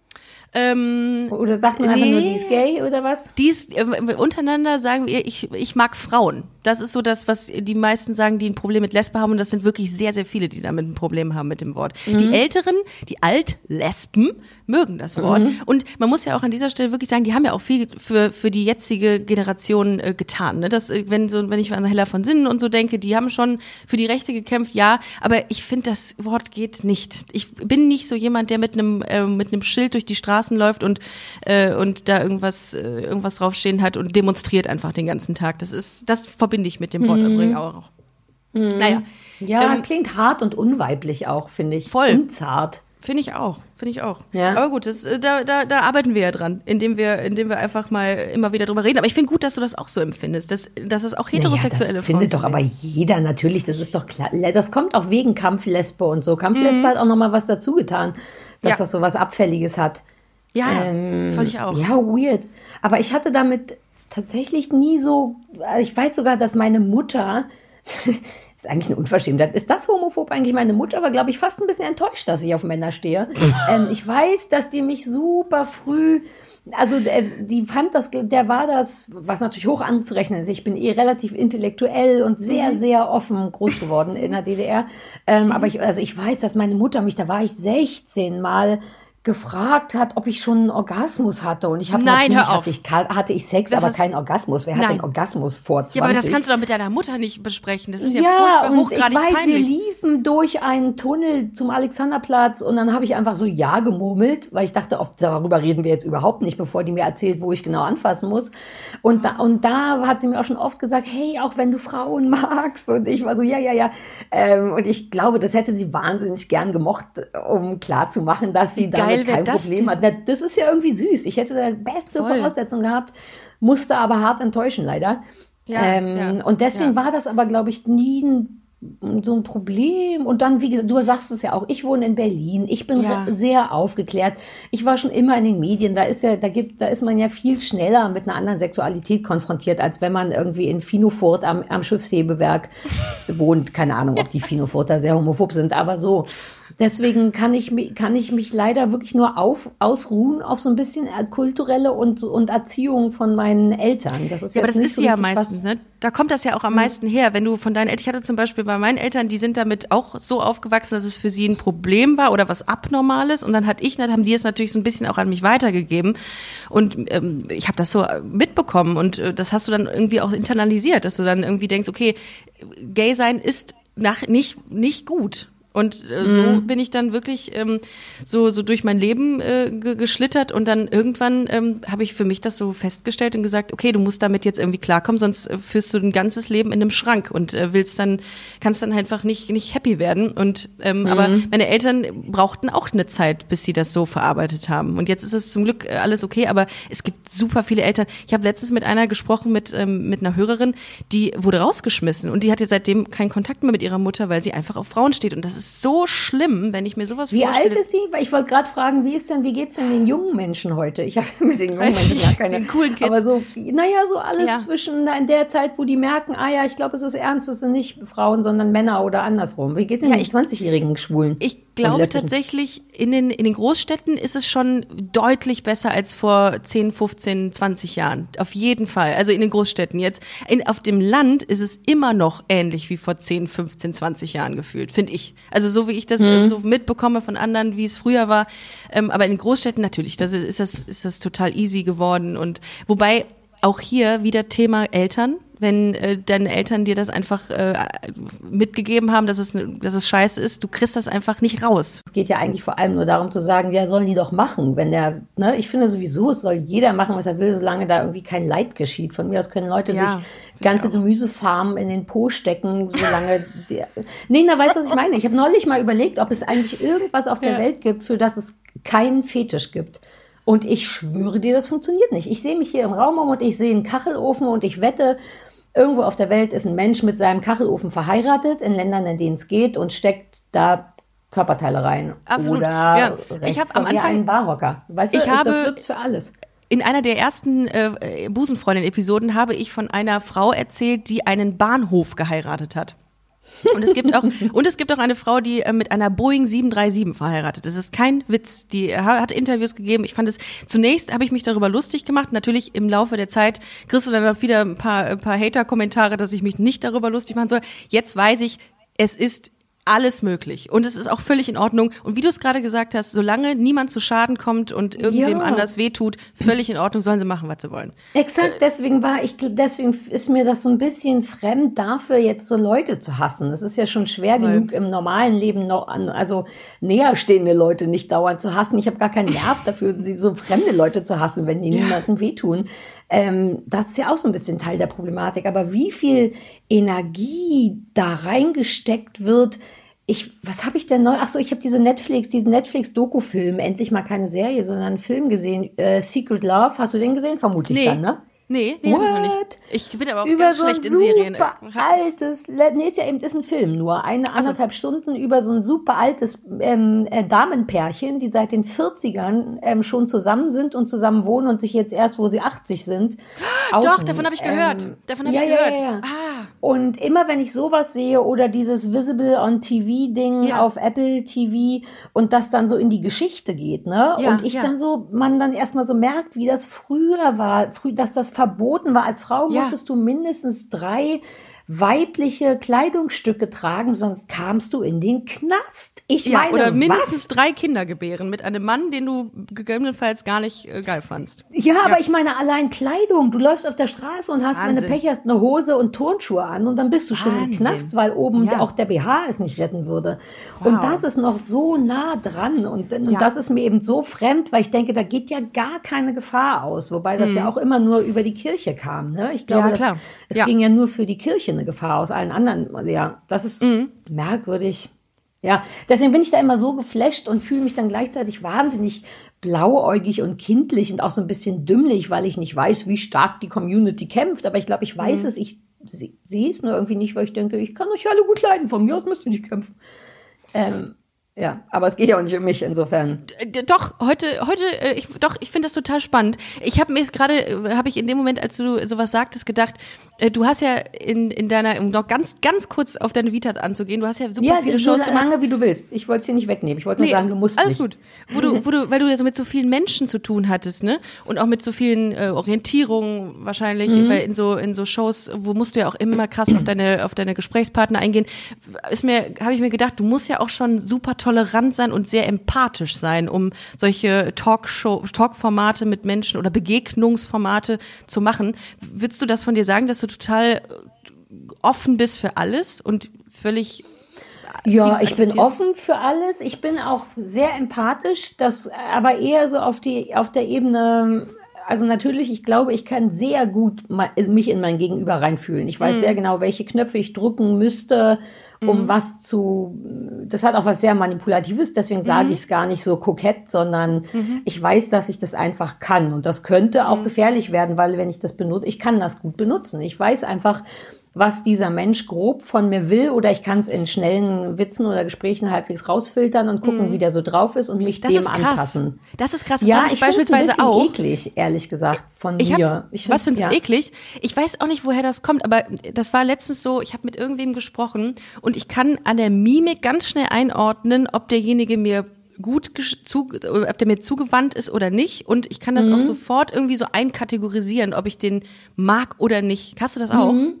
Ähm, Oder sagt man einfach nee. nur, die ist gay oder was? Dies, äh, untereinander sagen wir, ich, ich mag Frauen. Das ist so das, was die meisten sagen, die ein Problem mit Lesbe haben. Und das sind wirklich sehr, sehr viele, die damit ein Problem haben mit dem Wort. Mhm. Die Älteren, die Altlesben, mögen das Wort. Mhm. Und man muss ja auch an dieser Stelle wirklich sagen, die haben ja auch viel für, für die jetzige Generation äh, getan. Ne? Das, äh, wenn, so, wenn ich an Hella von Sinnen und so denke, die haben schon für die Rechte gekämpft, ja. Aber ich finde, das Wort geht nicht. Ich bin nicht so jemand, der mit einem äh, mit einem Schild durch die Straßen läuft und äh, und da irgendwas äh, irgendwas draufstehen hat und demonstriert einfach den ganzen Tag. Das ist, das verbinde ich mit dem Wort Mhm. übrigens auch. Naja, Ja, Ähm, es klingt hart und unweiblich auch, finde ich. Voll. Unzart. finde ich auch, finde ich auch. Ja. Aber gut, das, äh, da, da, da arbeiten wir ja dran, indem wir, indem wir einfach mal immer wieder drüber reden. Aber ich finde gut, dass du das auch so empfindest, dass, dass es auch heterosexuelle naja, das Frauen findet doch so aber sehen. jeder natürlich, das ist doch klar. Das kommt auch wegen Kampflesbe und so. Kampflesbe hat auch nochmal was dazu getan, dass Ja. das so was Abfälliges hat. Ja, Ähm, fand ich auch. Ja, weird. Aber ich hatte damit tatsächlich nie so, ich weiß sogar, dass meine Mutter, das ist eigentlich eine Unverschämtheit, ist das homophob eigentlich? Meine Mutter war, glaube ich, fast ein bisschen enttäuscht, dass ich auf Männer stehe. ähm, ich weiß, dass die mich super früh, also äh, die fand das, der war das, was natürlich hoch anzurechnen ist. Ich bin eh relativ intellektuell und sehr, sehr offen groß geworden in der D D R. Ähm, aber ich, also ich weiß, dass meine Mutter mich, da war ich sechzehn Mal gefragt hat, ob ich schon einen Orgasmus hatte. Und ich habe Nein, natürlich, hör auf. hatte ich, hatte ich Sex, Das aber hast- keinen Orgasmus. Wer hat Nein. denn Orgasmus vor zwanzig? Ja, aber das kannst du doch mit deiner Mutter nicht besprechen. Das ist ja, Ja, furchtbar und ich hochgradig weiß, peinlich. wir liefen durch einen Tunnel zum Alexanderplatz und dann habe ich einfach so Ja gemurmelt, weil ich dachte, auf, darüber reden wir jetzt überhaupt nicht, bevor die mir erzählt, wo ich genau anfassen muss. Und da, und da hat sie mir auch schon oft gesagt, hey, auch wenn du Frauen magst. Und ich war so, ja, ja, ja. Ähm, und ich glaube, das hätte sie wahnsinnig gern gemocht, um klarzumachen, dass sie Wie geil damit wär kein das Problem denn? hat. Na, das ist ja irgendwie süß. Ich hätte da beste Voll. Voraussetzungen gehabt, musste aber hart enttäuschen, leider. Ja, ähm, ja, und deswegen ja. war das aber, glaube ich, nie ein, so ein Problem. Und dann, wie gesagt, du sagst es ja auch, ich wohne in Berlin, ich bin Ja. re- sehr aufgeklärt. Ich war schon immer in den Medien, da ist ja, da gibt, da ist man ja viel schneller mit einer anderen Sexualität konfrontiert, als wenn man irgendwie in Finofurt am, am Schiffshebewerk wohnt. Keine Ahnung, ob die Finofurter sehr homophob sind, aber so. Deswegen kann ich, mi- kann ich mich leider wirklich nur auf, ausruhen auf so ein bisschen äh, kulturelle und, und Erziehung von meinen Eltern. Das ist Ja, aber jetzt das nicht ist so sie ja richtig meistens, was- ne? Da kommt das ja auch am meisten her. Wenn du von deinen Eltern, ich hatte zum Beispiel bei meinen Eltern, die sind damit auch so aufgewachsen, dass es für sie ein Problem war oder was Abnormales. Und dann hatte ich, dann haben die es natürlich so ein bisschen auch an mich weitergegeben. Und ähm, ich habe das so mitbekommen und äh, das hast du dann irgendwie auch internalisiert, dass du dann irgendwie denkst, okay, Gay sein ist nach, nicht, nicht gut. Und äh, so Mhm. bin ich dann wirklich ähm, so so durch mein Leben äh, ge geschlittert und dann irgendwann ähm, habe ich für mich das so festgestellt und gesagt, okay, du musst damit jetzt irgendwie klarkommen, sonst äh, führst du ein ganzes Leben in einem Schrank und äh, willst dann kannst dann einfach nicht nicht happy werden und ähm, Mhm. aber meine Eltern brauchten auch eine Zeit, bis sie das so verarbeitet haben und jetzt ist es zum Glück äh, alles okay, aber es gibt super viele Eltern. Ich habe letztens mit einer gesprochen mit ähm, mit einer Hörerin, die wurde rausgeschmissen und die hat jetzt seitdem keinen Kontakt mehr mit ihrer Mutter, weil sie einfach auf Frauen steht und das ist so schlimm, wenn ich mir sowas Wie vorstelle. alt ist sie? Weil ich wollte gerade fragen, wie ist denn, wie geht's denn den jungen Menschen heute? Ich habe mit den jungen Weiß Menschen ich, gar keine. den coolen Kids. Aber so, naja, so alles Ja. zwischen in der Zeit, wo die merken, ah ja, ich glaube, es ist ernst, es sind nicht Frauen, sondern Männer oder andersrum. Wie geht's denn Ja, den ich- zwanzigjährigen Schwulen? Ich Und glaube Lesbischen? tatsächlich, in den, in den Großstädten ist es schon deutlich besser als vor zehn, fünfzehn, zwanzig Jahren. Auf jeden Fall. Also in den Großstädten jetzt. In, auf dem Land ist es immer noch ähnlich wie vor zehn, fünfzehn, zwanzig Jahren gefühlt, finde ich. Also so wie ich das äh, so mitbekomme von anderen, wie es früher war. Ähm, aber in den Großstädten natürlich, das ist, ist das, ist das total easy geworden. Und wobei, auch hier wieder Thema Eltern. Wenn äh, deine Eltern dir das einfach äh, mitgegeben haben, dass es, dass es scheiße ist, du kriegst das einfach nicht raus. Es geht ja eigentlich vor allem nur darum zu sagen, ja, sollen die doch machen. Wenn der, ne, ich finde sowieso, es soll jeder machen, was er will, solange da irgendwie kein Leid geschieht. Von mir aus können Leute Ja, sich ganze Gemüsefarmen in den Po stecken, solange die, nee, na, weißt du, was ich meine? Ich habe neulich mal überlegt, ob es eigentlich irgendwas auf der Ja. Welt gibt, für das es keinen Fetisch gibt. Und ich schwöre dir, das funktioniert nicht. Ich sehe mich hier im Raum um und ich sehe einen Kachelofen und ich wette, irgendwo auf der Welt ist ein Mensch mit seinem Kachelofen verheiratet, in Ländern, in denen es geht, und steckt da Körperteile rein. Absolut. Oder Ja, rechts ich hab am von ihr Anfang- einen Barhocker. Weißt du, Ich habe- das wird für alles. In einer der ersten äh, Busenfreundin-Episoden habe ich von einer Frau erzählt, die einen Bahnhof geheiratet hat. Und es gibt auch und es gibt auch eine Frau, die äh, mit einer Boeing sieben drei sieben verheiratet. Das ist kein Witz. Die äh, hat Interviews gegeben. Ich fand es zunächst habe ich mich darüber lustig gemacht. Natürlich im Laufe der Zeit kriegst du dann auch wieder ein paar ein paar Hater-Kommentare, dass ich mich nicht darüber lustig machen soll. Jetzt weiß ich, es ist alles möglich und es ist auch völlig in Ordnung. Und wie du es gerade gesagt hast, solange niemand zu Schaden kommt und irgendwem Ja. anders wehtut, völlig in Ordnung, sollen sie machen, was sie wollen. Exakt, deswegen war ich, deswegen ist mir das so ein bisschen fremd, dafür jetzt so Leute zu hassen. Es ist ja schon schwer Weil- genug im normalen Leben noch an, also näherstehende Leute nicht dauernd zu hassen. Ich habe gar keinen Nerv dafür, die so fremde Leute zu hassen, wenn die Ja. niemandem wehtun. Ähm, das ist ja auch so ein bisschen Teil der Problematik. Aber wie viel Energie da reingesteckt wird, ich, was habe ich denn neu? Ach so, ich habe diese Netflix, diesen Netflix-Doku-Film, endlich mal keine Serie, sondern einen Film gesehen, äh, Secret Love. Hast du den gesehen? Vermutlich Nee. dann, ne? Nee, nee, hab ich noch nicht. What? Ich bin aber auch Über ganz so ein schlecht in Serien. super altes, nee, ist ja eben, ist ein Film, nur eine anderthalb Stunden über so ein super altes ähm, äh, Damenpärchen, die seit den vierzigern ähm, schon zusammen sind und zusammen wohnen und sich jetzt erst, wo sie achtzig sind, Doch, outen. davon habe ich gehört. Ähm, davon habe ja, ich ja, gehört. ja, ja. Ah, Und immer wenn ich sowas sehe oder dieses Visible on T V-Ding Ja. auf Apple T V und das dann so in die Geschichte geht, ne? Ja, und ich ja. dann so, man dann erstmal so merkt, wie das früher war, früh, dass das verboten war. Als Frau Ja. musstest du mindestens drei weibliche Kleidungsstücke tragen, sonst kamst du in den Knast. Ich ja, meine, oder was? mindestens drei Kinder gebären mit einem Mann, den du gegebenenfalls gar nicht äh, geil fandst. Ja, aber ich meine allein Kleidung. Du läufst auf der Straße und hast, wenn du Wahnsinn. Pech hast, eine Hose und Turnschuhe an und dann bist du schon im Wahnsinn. Knast, weil oben Ja. auch der B H es nicht retten würde. Wow. Und das ist noch so nah dran und, und Ja. das ist mir eben so fremd, weil ich denke, da geht ja gar keine Gefahr aus, wobei das ja auch immer nur über die Kirche kam. Ne? Ich glaube, Mhm. Ja, das, klar. es Ja. ging ja nur für die Kirche eine Gefahr aus, allen anderen. Ja, das ist Mhm. merkwürdig. Ja, deswegen bin ich da immer so geflasht und fühle mich dann gleichzeitig wahnsinnig blauäugig und kindlich und auch so ein bisschen dümmlich, weil ich nicht weiß, wie stark die Community kämpft. Aber ich glaube, ich weiß es, ich sie- sehe es nur irgendwie nicht, weil ich denke, ich kann euch alle gut leiden, von mir aus müsst ihr nicht kämpfen. Ähm, ja, aber es geht ja auch nicht um mich, insofern. D- Doch, heute, heute, äh, ich, doch, ich finde das total spannend. Ich habe mir jetzt gerade, äh, habe ich in dem Moment, als du sowas sagtest, gedacht, äh, du hast ja in, in deiner, um noch ganz, ganz kurz auf deine Vita anzugehen, du hast ja super Ja, viele so Shows gemacht. lange wie du willst. Ich wollte es dir nicht wegnehmen. Ich wollte nur sagen, du musst alles nicht. gut. Wo du, wo du, weil du ja so mit so vielen Menschen zu tun hattest, ne? Und auch mit so vielen äh, Orientierungen wahrscheinlich, Mhm. weil in so in so Shows, wo musst du ja auch immer krass auf deine auf deine Gesprächspartner eingehen. Ist mir, habe ich mir gedacht, du musst ja auch schon super tolerant sein und sehr empathisch sein, um solche Talkshow, Talkformate mit Menschen oder Begegnungsformate zu machen. Würdest du das von dir sagen, dass du total offen bist für alles und völlig Ja, vieles ich bin akzeptierst? offen für alles. Ich bin auch sehr empathisch, das aber eher so auf die auf der Ebene. Also natürlich, ich glaube, ich kann sehr gut ma- mich in mein Gegenüber reinfühlen. Ich weiß sehr genau, welche Knöpfe ich drücken müsste, um was zu. Das hat auch was sehr Manipulatives, deswegen sage ich es gar nicht so kokett, sondern ich weiß, dass ich das einfach kann. Und das könnte auch gefährlich werden, weil wenn ich das benutze, ich kann das gut benutzen. Ich weiß einfach, was dieser Mensch grob von mir will, oder ich kann es in schnellen Witzen oder Gesprächen halbwegs rausfiltern und gucken, wie der so drauf ist und mich Das dem ist krass. anpassen. Das ist krass. Das Ja, habe ich, ich finde es ein beispielsweise bisschen auch. eklig, ehrlich gesagt, von Ich mir. hab, Ich was find- findest du ja. eklig? Ich weiß auch nicht, woher das kommt, aber das war letztens so, ich habe mit irgendwem gesprochen und ich kann an der Mimik ganz schnell einordnen, ob derjenige mir gut gesch- zu, ob der mir zugewandt ist oder nicht, und ich kann das Mhm. auch sofort irgendwie so einkategorisieren, ob ich den mag oder nicht. Hast du das auch? Mhm.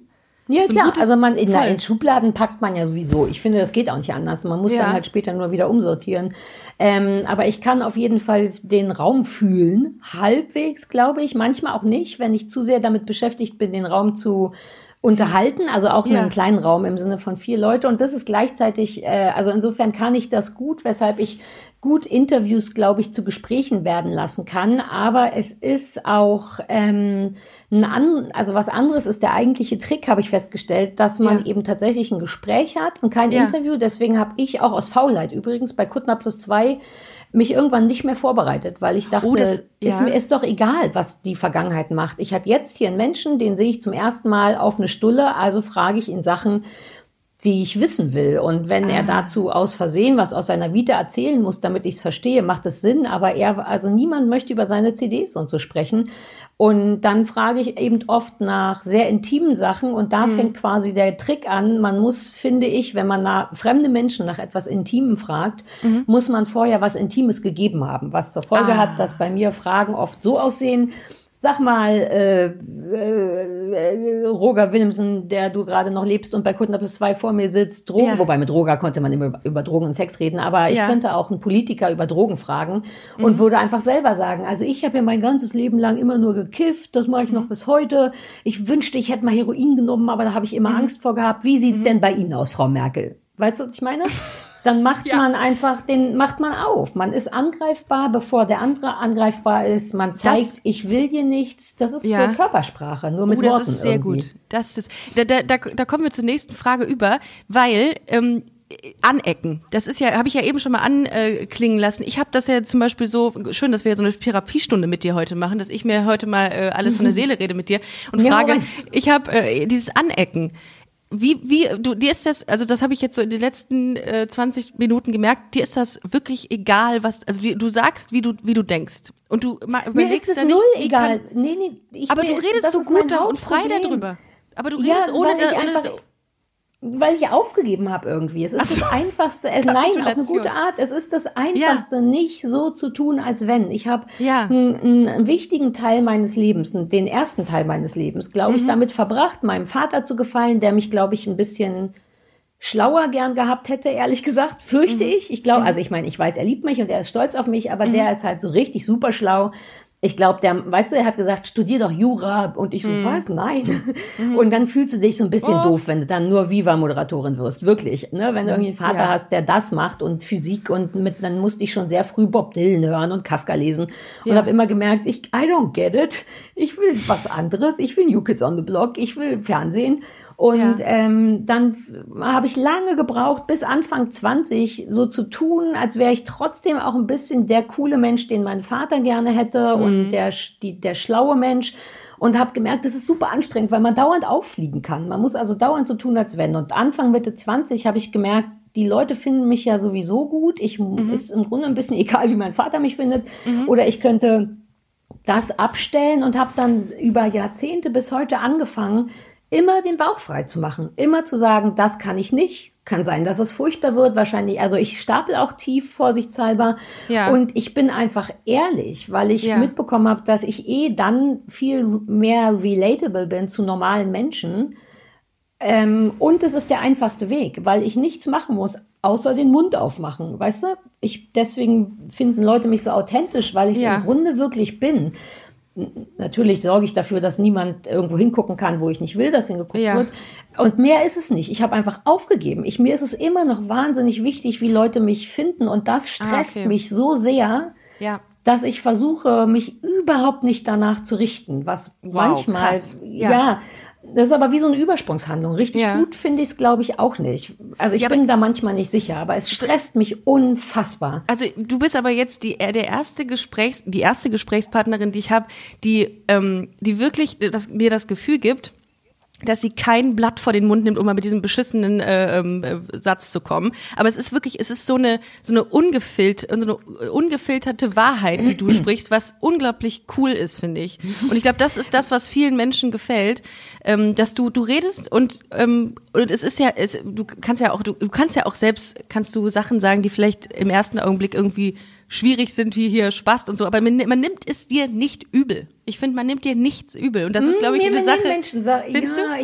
Ja, so ein klar, gutes, also man in, na, voll. in Schubladen packt man ja sowieso. Ich finde, das geht auch nicht anders. Man muss Ja. dann halt später nur wieder umsortieren. Ähm, aber ich kann auf jeden Fall den Raum fühlen, halbwegs, glaube ich. Manchmal auch nicht, wenn ich zu sehr damit beschäftigt bin, den Raum zu unterhalten. Also auch Ja. einen kleinen Raum im Sinne von vier Leute. Und das ist gleichzeitig, äh, also insofern kann ich das gut, weshalb ich gut Interviews, glaube ich, zu Gesprächen werden lassen kann. Aber es ist auch ähm, ein an, also was anderes ist der eigentliche Trick, habe ich festgestellt, dass man Ja. eben tatsächlich ein Gespräch hat und kein Ja. Interview. Deswegen habe ich auch aus Faulheit übrigens bei Kuttner plus zwei mich irgendwann nicht mehr vorbereitet, weil ich dachte, Oh, das- ist ja. mir ist doch egal, was die Vergangenheit macht. Ich habe jetzt hier einen Menschen, den sehe ich zum ersten Mal auf eine Stulle, also frage ich ihn Sachen, die ich wissen will. Und wenn er dazu aus Versehen was aus seiner Vita erzählen muss, damit ich es verstehe, macht es Sinn. Aber er, also niemand möchte über seine C Ds und so sprechen. Und dann frage ich eben oft nach sehr intimen Sachen. Und da fängt quasi der Trick an. Man muss, finde ich, wenn man nach, fremde Menschen nach etwas Intimem fragt, muss man vorher was Intimes gegeben haben. Was zur Folge Ah. hat, dass bei mir Fragen oft so aussehen: Sag mal, äh, äh, Roger Willemsen, der du gerade noch lebst und bei Kuttner plus zwei vor mir sitzt, Drogen, Ja. wobei mit Roger konnte man immer über, über Drogen und Sex reden, aber ich Ja. könnte auch einen Politiker über Drogen fragen und würde einfach selber sagen, also ich habe ja mein ganzes Leben lang immer nur gekifft, das mache ich noch bis heute. Ich wünschte, ich hätte mal Heroin genommen, aber da habe ich immer Angst vor gehabt. Wie sieht's denn bei Ihnen aus, Frau Merkel? Weißt du, was ich meine? Dann macht Ja. man einfach, den macht man auf. Man ist angreifbar, bevor der andere angreifbar ist. Man zeigt, Das- ich will dir nichts. Das ist Ja. so Körpersprache, nur mit Oh, das Worten ist sehr irgendwie. gut. Das ist, da, da, da, da kommen wir zur nächsten Frage über, weil ähm, Anecken, das ist ja, habe ich ja eben schon mal anklingen lassen. Ich habe das ja zum Beispiel so, schön, dass wir so eine Therapiestunde mit dir heute machen, dass ich mir heute mal äh, alles von der Seele rede mit dir und Ja, frage, Moment. ich habe äh, dieses Anecken. Wie, wie, du, dir ist das, also das habe ich jetzt so in den letzten äh, zwanzig Minuten gemerkt, dir ist das wirklich egal, was, also wie, du sagst, wie du, wie du denkst. Und du ma, Mir überlegst ist es da nicht, null wie egal. kann, nee, nee, ich, aber mir du ist- redest das so ist mein gut da und frei Hauptproblem. darüber. Aber du Ja, redest ohne, weil ich äh, ohne einfach, weil ich aufgegeben habe irgendwie. Es ist das Einfachste, es, nein, auf eine Kapitulation. gute Art, es ist das Einfachste, nicht so zu tun, als wenn. Ich habe Ja. einen, einen wichtigen Teil meines Lebens, den ersten Teil meines Lebens, glaube Mhm. ich, damit verbracht, meinem Vater zu gefallen, der mich, glaube ich, ein bisschen schlauer gern gehabt hätte, ehrlich gesagt, fürchte ich. Ich glaube, also ich meine, ich weiß, er liebt mich und er ist stolz auf mich, aber der ist halt so richtig super schlau. Ich glaube, der, weißt du, er hat gesagt, studier doch Jura. Und ich so, was? Nein. Und dann fühlst du dich so ein bisschen Was? doof, wenn du dann nur Viva-Moderatorin wirst. Wirklich. Ne? Wenn du irgendwie einen Vater Ja. hast, der das macht und Physik und mit, dann musste ich schon sehr früh Bob Dylan hören und Kafka lesen. Und Ja. habe immer gemerkt, ich, I don't get it. Ich will was anderes. Ich will New Kids on the Block. Ich will Fernsehen. Und Ja. ähm, dann habe ich lange gebraucht, bis Anfang zwanzig, so zu tun, als wäre ich trotzdem auch ein bisschen der coole Mensch, den mein Vater gerne hätte und der, die, der schlaue Mensch. Und habe gemerkt, das ist super anstrengend, weil man dauernd auffliegen kann. Man muss also dauernd so tun, als wenn. Und Anfang, Mitte zwanzig habe ich gemerkt, die Leute finden mich ja sowieso gut. Ich ist im Grunde ein bisschen egal, wie mein Vater mich findet. Oder ich könnte das abstellen und habe dann über Jahrzehnte bis heute angefangen, immer den Bauch frei zu machen, immer zu sagen, das kann ich nicht. Kann sein, dass es furchtbar wird, wahrscheinlich. Also ich stapel auch tief, vorsichtshalber. Ja. Und ich bin einfach ehrlich, weil ich Ja. mitbekommen habe, dass ich eh dann viel mehr relatable bin zu normalen Menschen. Ähm, und es ist der einfachste Weg, weil ich nichts machen muss, außer den Mund aufmachen. Weißt du? Ich, deswegen finden Leute mich so authentisch, weil ich es Ja. im Grunde wirklich bin. Natürlich sorge ich dafür, dass niemand irgendwo hingucken kann, wo ich nicht will, dass hingeguckt Ja. wird. Und mehr ist es nicht. Ich habe einfach aufgegeben. Ich, mir ist es immer noch wahnsinnig wichtig, wie Leute mich finden. Und das stresst Ah, okay. mich so sehr, Ja. dass ich versuche, mich überhaupt nicht danach zu richten. Was Wow, manchmal, krass. ja. Ja. das ist aber wie so eine Übersprungshandlung. Richtig Ja. gut finde ich es, glaube ich, auch nicht. Also ich Ja, aber- bin da manchmal nicht sicher, aber es stresst mich unfassbar. Also du bist aber jetzt die äh, der erste Gesprächs die erste Gesprächspartnerin, die ich habe, die ähm, die wirklich das, mir das Gefühl gibt, dass sie kein Blatt vor den Mund nimmt, um mal mit diesem beschissenen äh, ähm, äh, Satz zu kommen. Aber es ist wirklich, es ist so eine so eine ungefilterte, so eine ungefilterte Wahrheit, die du sprichst, was unglaublich cool ist, finde ich. Und ich glaube, das ist das, was vielen Menschen gefällt, ähm, dass du du redest und ähm, und es ist ja, es, du kannst ja auch, du, du kannst ja auch selbst, kannst du Sachen sagen, die vielleicht im ersten Augenblick irgendwie schwierig sind, wie hier Spaß und so, aber man, man nimmt es dir nicht übel. Ich finde, man nimmt dir nichts übel und das ist, glaube ich, Mir eine jeden Sache. Menschen sagen, Findest ja, ich habe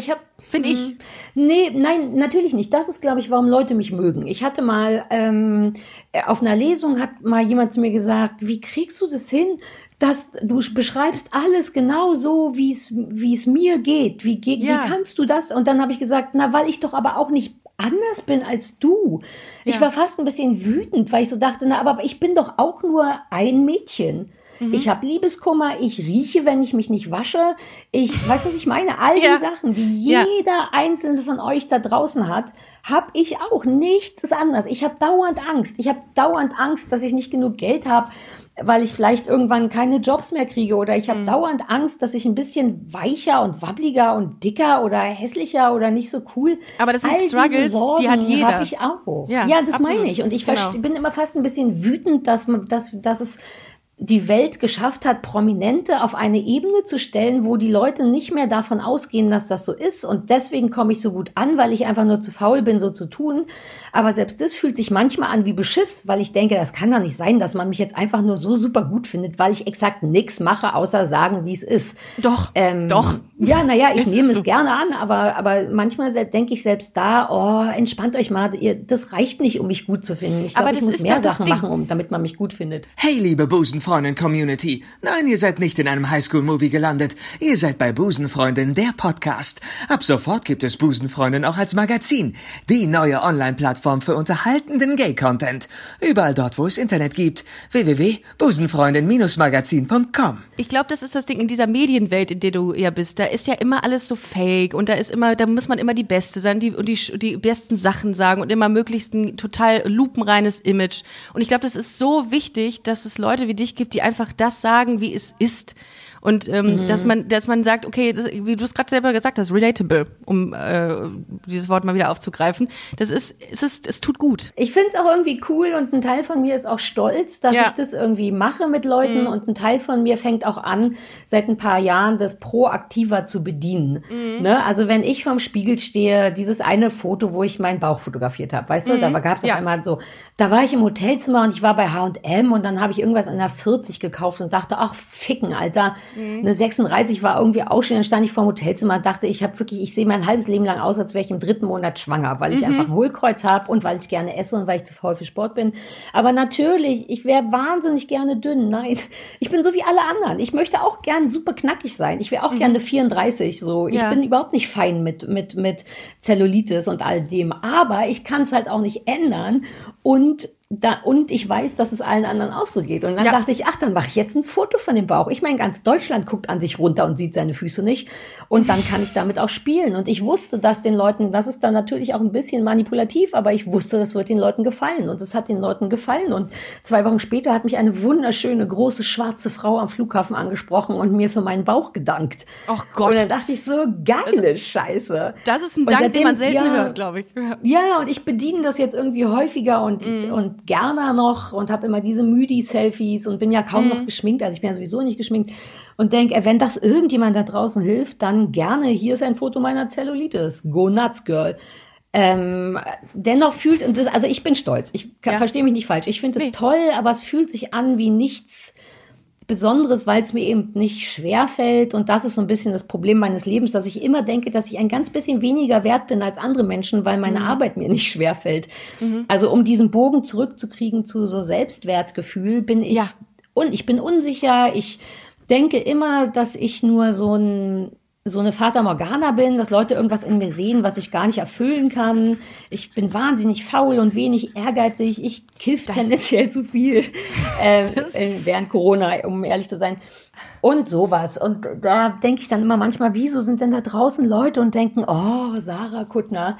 finde ich. Nee, nein, natürlich nicht. Das ist, glaube ich, warum Leute mich mögen. Ich hatte mal, ähm, auf einer Lesung hat mal jemand zu mir gesagt, wie kriegst du das hin, dass du beschreibst alles genau so, wie es wie es mir geht. Wie, ge- Ja. wie kannst du das? Und dann habe ich gesagt, na, weil ich doch aber auch nicht anders bin als du. Ich Ja. war fast ein bisschen wütend, weil ich so dachte, na, aber ich bin doch auch nur ein Mädchen. Ich habe Liebeskummer, ich rieche, wenn ich mich nicht wasche. Ich weiß, was ich meine. All die Ja. Sachen, die Ja. jeder einzelne von euch da draußen hat, habe ich auch. Nichts ist anders. Ich habe dauernd Angst. Ich habe dauernd Angst, dass ich nicht genug Geld habe, weil ich vielleicht irgendwann keine Jobs mehr kriege. Oder ich habe dauernd Angst, dass ich ein bisschen weicher und wabbliger und dicker oder hässlicher oder nicht so cool. Aber das sind All diese Struggles, Sorgen die hat jeder. Habe ich auch. Ja, Ja, das absolut. meine ich. Und ich Genau. verste- bin immer fast ein bisschen wütend, dass, man, dass, dass es die Welt geschafft hat, Prominente auf eine Ebene zu stellen, wo die Leute nicht mehr davon ausgehen, dass das so ist. Und deswegen komme ich so gut an, weil ich einfach nur zu faul bin, so zu tun. Aber selbst das fühlt sich manchmal an wie Beschiss, weil ich denke, das kann doch nicht sein, dass man mich jetzt einfach nur so super gut findet, weil ich exakt nichts mache, außer sagen, wie es ist. Doch, Ähm, doch. Ja, naja, ich Es nehme ist es so. gerne an, aber, aber manchmal se- denke ich selbst da, oh, entspannt euch mal, ihr, das reicht nicht, um mich gut zu finden. Ich Aber glaube, ich das muss ist mehr doch das Sachen Ding. machen, um, damit man mich gut findet. Hey, liebe Busenfreundin-Community. Nein, ihr seid nicht in einem Highschool-Movie gelandet. Ihr seid bei Busenfreundin, der Podcast. Ab sofort gibt es Busenfreundin auch als Magazin. Die neue Online-Plattform für unterhaltenden Gay-Content. Überall dort, wo es Internet gibt. w w w punkt busenfreundin magazin punkt com. Ich glaube, das ist das Ding in dieser Medienwelt, in der du ja bist. Da ist ja immer alles so fake und da ist immer, da muss man immer die Beste sein, die und die, die besten Sachen sagen und immer möglichst ein total lupenreines Image. Und ich glaube, das ist so wichtig, dass es Leute wie dich gibt, die einfach das sagen, wie es ist. Und ähm, mhm. dass man, dass man sagt, okay, das, wie du es gerade selber gesagt hast, relatable, um äh, dieses Wort mal wieder aufzugreifen. Das ist, es ist, es tut gut. Ich finde es auch irgendwie cool und ein Teil von mir ist auch stolz, dass Ja. ich das irgendwie mache mit Leuten Mhm. und ein Teil von mir fängt auch an, seit ein paar Jahren das proaktiver zu bedienen. Mhm. Ne? Also wenn ich vorm Spiegel stehe, dieses eine Foto, wo ich meinen Bauch fotografiert habe, weißt du, Mhm. da gab es auf Ja. einmal so, da war ich im Hotelzimmer und ich war bei H und M und dann habe ich irgendwas in der vierzig gekauft und dachte, ach ficken, Alter, eine sechsunddreißig war irgendwie auch schon, dann stand ich vor dem Hotelzimmer und dachte, ich habe wirklich, ich sehe mein halbes Leben lang aus, als wäre ich im dritten Monat schwanger, weil ich einfach ein Hohlkreuz habe und weil ich gerne esse und weil ich zu faul für Sport bin. Aber natürlich, ich wäre wahnsinnig gerne dünn. Nein, ich bin so wie alle anderen. Ich möchte auch gern super knackig sein. Ich wäre auch gerne vierunddreißig, so. Ich Ja. bin überhaupt nicht fein mit, mit, mit Zellulitis und all dem. Aber ich kann es halt auch nicht ändern und Da, und ich weiß, dass es allen anderen auch so geht. Und dann Ja. dachte ich, ach, dann mache ich jetzt ein Foto von dem Bauch. Ich meine, ganz Deutschland guckt an sich runter und sieht seine Füße nicht. Und dann kann ich damit auch spielen. Und ich wusste, dass den Leuten, das ist dann natürlich auch ein bisschen manipulativ, aber ich wusste, das wird den Leuten gefallen. Und es hat den Leuten gefallen. Und zwei Wochen später hat mich eine wunderschöne, große, schwarze Frau am Flughafen angesprochen und mir für meinen Bauch gedankt. Ach Gott. Und dann dachte ich so, geile Scheiße. Das ist ein Und Dank, seitdem- den man selten ja, hört, glaube ich. Ja. Ja, und ich bediene das jetzt irgendwie häufiger und, und gerne noch und habe immer diese Müdi-Selfies und bin ja kaum noch geschminkt, also ich bin ja sowieso nicht geschminkt und denke, wenn das irgendjemand da draußen hilft, dann gerne, hier ist ein Foto meiner Zellulitis. Go nuts, girl. Ähm, dennoch fühlt, und das, also ich bin stolz, ich Ja. verstehe mich nicht falsch, ich finde es Nee. toll, aber es fühlt sich an wie nichts Besonderes, weil es mir eben nicht schwerfällt. Und das ist so ein bisschen das Problem meines Lebens, dass ich immer denke, dass ich ein ganz bisschen weniger wert bin als andere Menschen, weil meine Arbeit mir nicht schwerfällt. Also um diesen Bogen zurückzukriegen zu so Selbstwertgefühl, bin ich, Ja. und ich bin unsicher. Ich denke immer, dass ich nur so ein so eine Fata Morgana bin, dass Leute irgendwas in mir sehen, was ich gar nicht erfüllen kann. Ich bin wahnsinnig faul und wenig ehrgeizig. Ich kiff Das- tendenziell zu viel äh, äh, während Corona, um ehrlich zu sein. Und sowas. Und da denke ich dann immer manchmal, wieso sind denn da draußen Leute und denken, oh, Sarah Kuttner.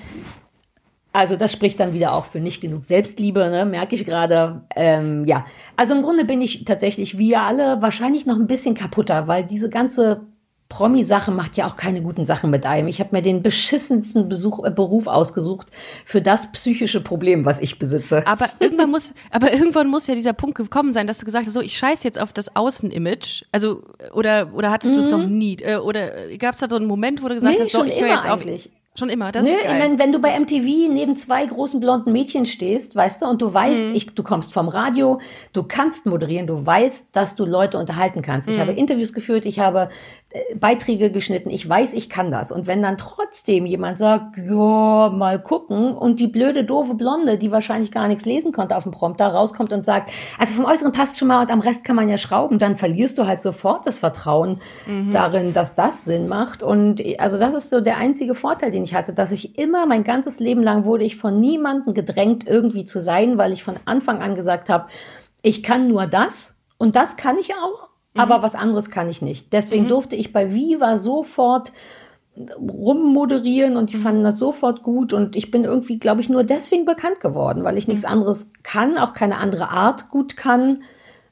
Also das spricht dann wieder auch für nicht genug Selbstliebe, ne, merke ich gerade. Ähm, ja, also im Grunde bin ich tatsächlich, wie ihr alle, wahrscheinlich noch ein bisschen kaputter, weil diese ganze Promi-Sache macht ja auch keine guten Sachen mit einem. Ich habe mir den beschissensten Besuch, äh, Beruf ausgesucht für das psychische Problem, was ich besitze. Aber irgendwann muss, aber irgendwann muss ja dieser Punkt gekommen sein, dass du gesagt hast, so, ich scheiß jetzt auf das Außenimage. Also, oder, oder hattest du es noch nie? Äh, Oder gab es da so einen Moment, wo du gesagt Nee, hast, so, schon ich höre immer jetzt auf. eigentlich. Schon immer, das Nee, ist geil. wenn, wenn du bei M T V neben zwei großen blonden Mädchen stehst, weißt du, und du weißt, ich, du kommst vom Radio, du kannst moderieren, du weißt, dass du Leute unterhalten kannst. Ich habe Interviews geführt, ich habe Beiträge geschnitten. Ich weiß, ich kann das. Und wenn dann trotzdem jemand sagt, ja, mal gucken, und die blöde, doofe Blonde, die wahrscheinlich gar nichts lesen konnte auf dem Prompter, rauskommt und sagt, also vom Äußeren passt schon mal und am Rest kann man ja schrauben, dann verlierst du halt sofort das Vertrauen mhm. darin, dass das Sinn macht. Und also das ist so der einzige Vorteil, den ich hatte, dass ich immer, mein ganzes Leben lang wurde ich von niemandem gedrängt, irgendwie zu sein, weil ich von Anfang an gesagt habe, ich kann nur das und das kann ich auch. Aber mhm. was anderes kann ich nicht. Deswegen mhm. durfte ich bei Viva sofort rummoderieren und die mhm. fanden das sofort gut. Und ich bin irgendwie, glaube ich, nur deswegen bekannt geworden, weil ich mhm. nichts anderes kann, auch keine andere Art gut kann.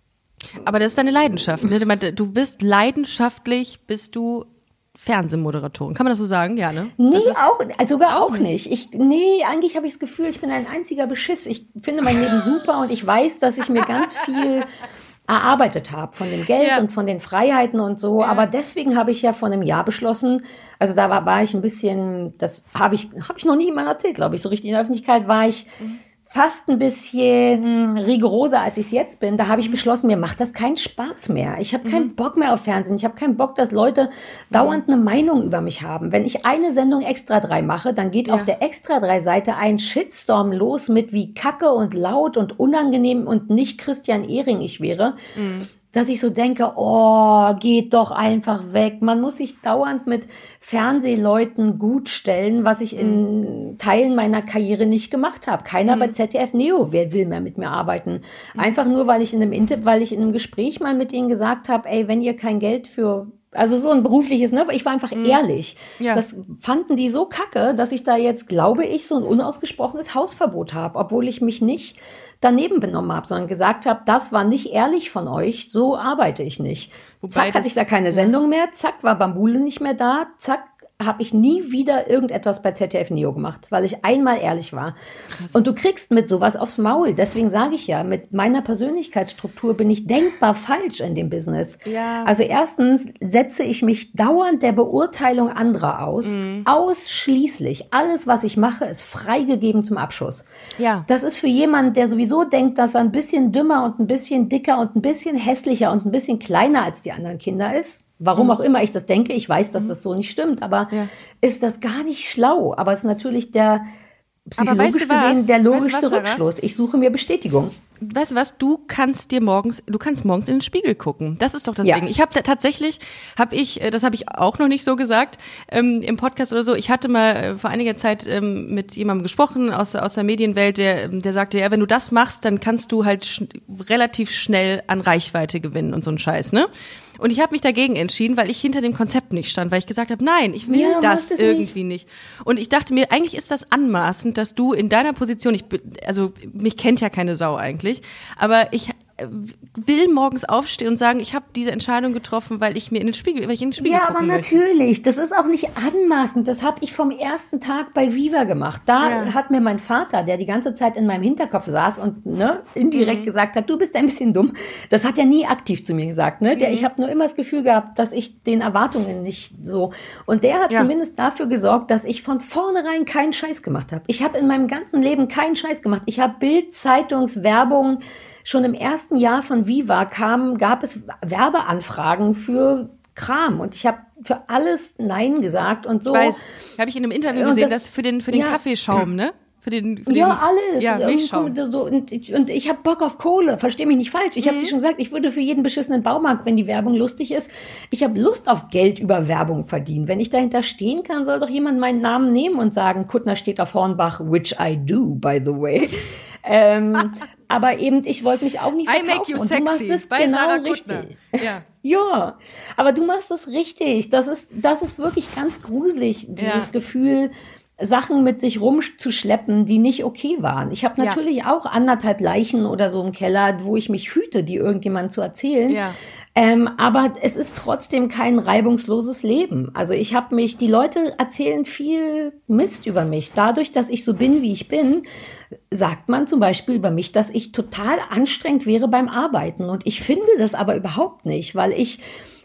Aber das ist deine Leidenschaft. Ne? Du bist leidenschaftlich, bist du Fernsehmoderatorin. Kann man das so sagen? Ja, ne? Nee, das ist auch, also sogar auch, auch nicht. Ich, nee, eigentlich habe ich das Gefühl, ich bin ein einziger Beschiss. Ich finde mein Leben super und ich weiß, dass ich mir ganz viel erarbeitet habe von dem Geld ja. und von den Freiheiten und so. Ja. Aber deswegen habe ich ja vor einem Jahr beschlossen, also da war, war ich ein bisschen, das habe ich, habe ich noch nie jemandem erzählt, glaube ich, so richtig in der Öffentlichkeit war ich mhm. fast ein bisschen rigoroser, als ich es jetzt bin. Da habe ich beschlossen, mir macht das keinen Spaß mehr. Ich habe keinen mhm. Bock mehr auf Fernsehen. Ich habe keinen Bock, dass Leute dauernd eine Meinung über mich haben. Wenn ich eine Sendung Extra drei mache, dann geht ja. auf der Extra drei Seite ein Shitstorm los mit wie kacke und laut und unangenehm und nicht Christian Ehring ich wäre. Mhm. Dass ich so denke, oh, geht doch einfach weg. Man muss sich dauernd mit Fernsehleuten gut stellen, was ich in Teilen meiner Karriere nicht gemacht habe. Keiner mhm. bei Z D F Neo, wer will mehr mit mir arbeiten? Mhm. Einfach nur, weil ich in einem Inter- weil ich in einem Gespräch mal mit ihnen gesagt habe, ey, wenn ihr kein Geld für, also so ein berufliches, ne, ich war einfach mhm. ehrlich. Ja. Das fanden die so kacke, dass ich da jetzt, glaube ich, so ein unausgesprochenes Hausverbot habe, obwohl ich mich nicht daneben benommen habe, sondern gesagt habe, das war nicht ehrlich von euch, so arbeite ich nicht. Wobei zack, hatte ich da keine ja. Sendung mehr, zack, war Bambule nicht mehr da, zack, habe ich nie wieder irgendetwas bei Z D F Neo gemacht, weil ich einmal ehrlich war. Krass. Und du kriegst mit sowas aufs Maul. Deswegen sage ich ja, mit meiner Persönlichkeitsstruktur bin ich denkbar falsch in dem Business. Ja. Also erstens setze ich mich dauernd der Beurteilung anderer aus. Mhm. Ausschließlich. Alles, was ich mache, ist freigegeben zum Abschuss. Ja. Das ist für jemanden, der sowieso denkt, dass er ein bisschen dümmer und ein bisschen dicker und ein bisschen hässlicher und ein bisschen kleiner als die anderen Kinder ist. Warum mhm. auch immer ich das denke, ich weiß, dass das so nicht stimmt, aber ja. ist das gar nicht schlau. Aber es ist natürlich der psychologisch weißt du gesehen der logischste weißt du was, Rückschluss. Ich suche mir Bestätigung. Weißt du was, du kannst dir morgens, du kannst morgens in den Spiegel gucken. Das ist doch das ja. Ding. Ich habe tatsächlich, habe ich, das habe ich auch noch nicht so gesagt ähm, im Podcast oder so. Ich hatte mal äh, vor einiger Zeit ähm, mit jemandem gesprochen aus, aus der Medienwelt, der, der sagte, ja, wenn du das machst, dann kannst du halt sch- relativ schnell an Reichweite gewinnen und so ein Scheiß, ne? Und ich habe mich dagegen entschieden, weil ich hinter dem Konzept nicht stand, weil ich gesagt habe, nein, ich will ja, das irgendwie nicht. nicht. Und ich dachte mir, eigentlich ist das anmaßend, dass du in deiner Position, ich, also mich kennt ja keine Sau eigentlich, aber ich will morgens aufstehen und sagen, ich habe diese Entscheidung getroffen, weil ich mir in den Spiegel, weil ich in den Spiegel ja, gucken möchte. Ja, aber natürlich, das ist auch nicht anmaßend. Das habe ich vom ersten Tag bei Viva gemacht. Da ja. hat mir mein Vater, der die ganze Zeit in meinem Hinterkopf saß und ne, indirekt mhm. gesagt hat, du bist ein bisschen dumm. Das hat er nie aktiv zu mir gesagt. Ne? Der, mhm. Ich habe nur immer das Gefühl gehabt, dass ich den Erwartungen nicht so. Und der hat ja. zumindest dafür gesorgt, dass ich von vornherein keinen Scheiß gemacht habe. Ich habe in meinem ganzen Leben keinen Scheiß gemacht. Ich habe Bild, Zeitungs, Werbung. Schon im ersten Jahr von Viva kam, gab es Werbeanfragen für Kram und ich habe für alles Nein gesagt und so. Weiß, habe ich in einem Interview gesehen, das, dass für den für den ja, Kaffeeschaum, ne? Für den, für den, ja, alles. Ja, so, und ich, und ich habe Bock auf Kohle, versteh mich nicht falsch. Ich mhm. habe es schon gesagt, ich würde für jeden beschissenen Baumarkt, wenn die Werbung lustig ist, ich habe Lust auf Geld über Werbung verdienen. Wenn ich dahinter stehen kann, soll doch jemand meinen Namen nehmen und sagen, Kuttner steht auf Hornbach, which I do, by the way. ähm, aber eben, ich wollte mich auch nicht verkaufen. I make you und sexy, du machst es bei genau Sarah richtig. Ja. ja, aber du machst es richtig. Das ist, das ist wirklich ganz gruselig, dieses ja. Gefühl, Sachen mit sich rumzuschleppen, die nicht okay waren. Ich habe natürlich ja. auch anderthalb Leichen oder so im Keller, wo ich mich hüte, die irgendjemandem zu erzählen. Ja. Ähm, aber es ist trotzdem kein reibungsloses Leben. Also ich habe mich, die Leute erzählen viel Mist über mich. Dadurch, dass ich so bin, wie ich bin, sagt man zum Beispiel über mich, dass ich total anstrengend wäre beim Arbeiten. Und ich finde das aber überhaupt nicht, weil ich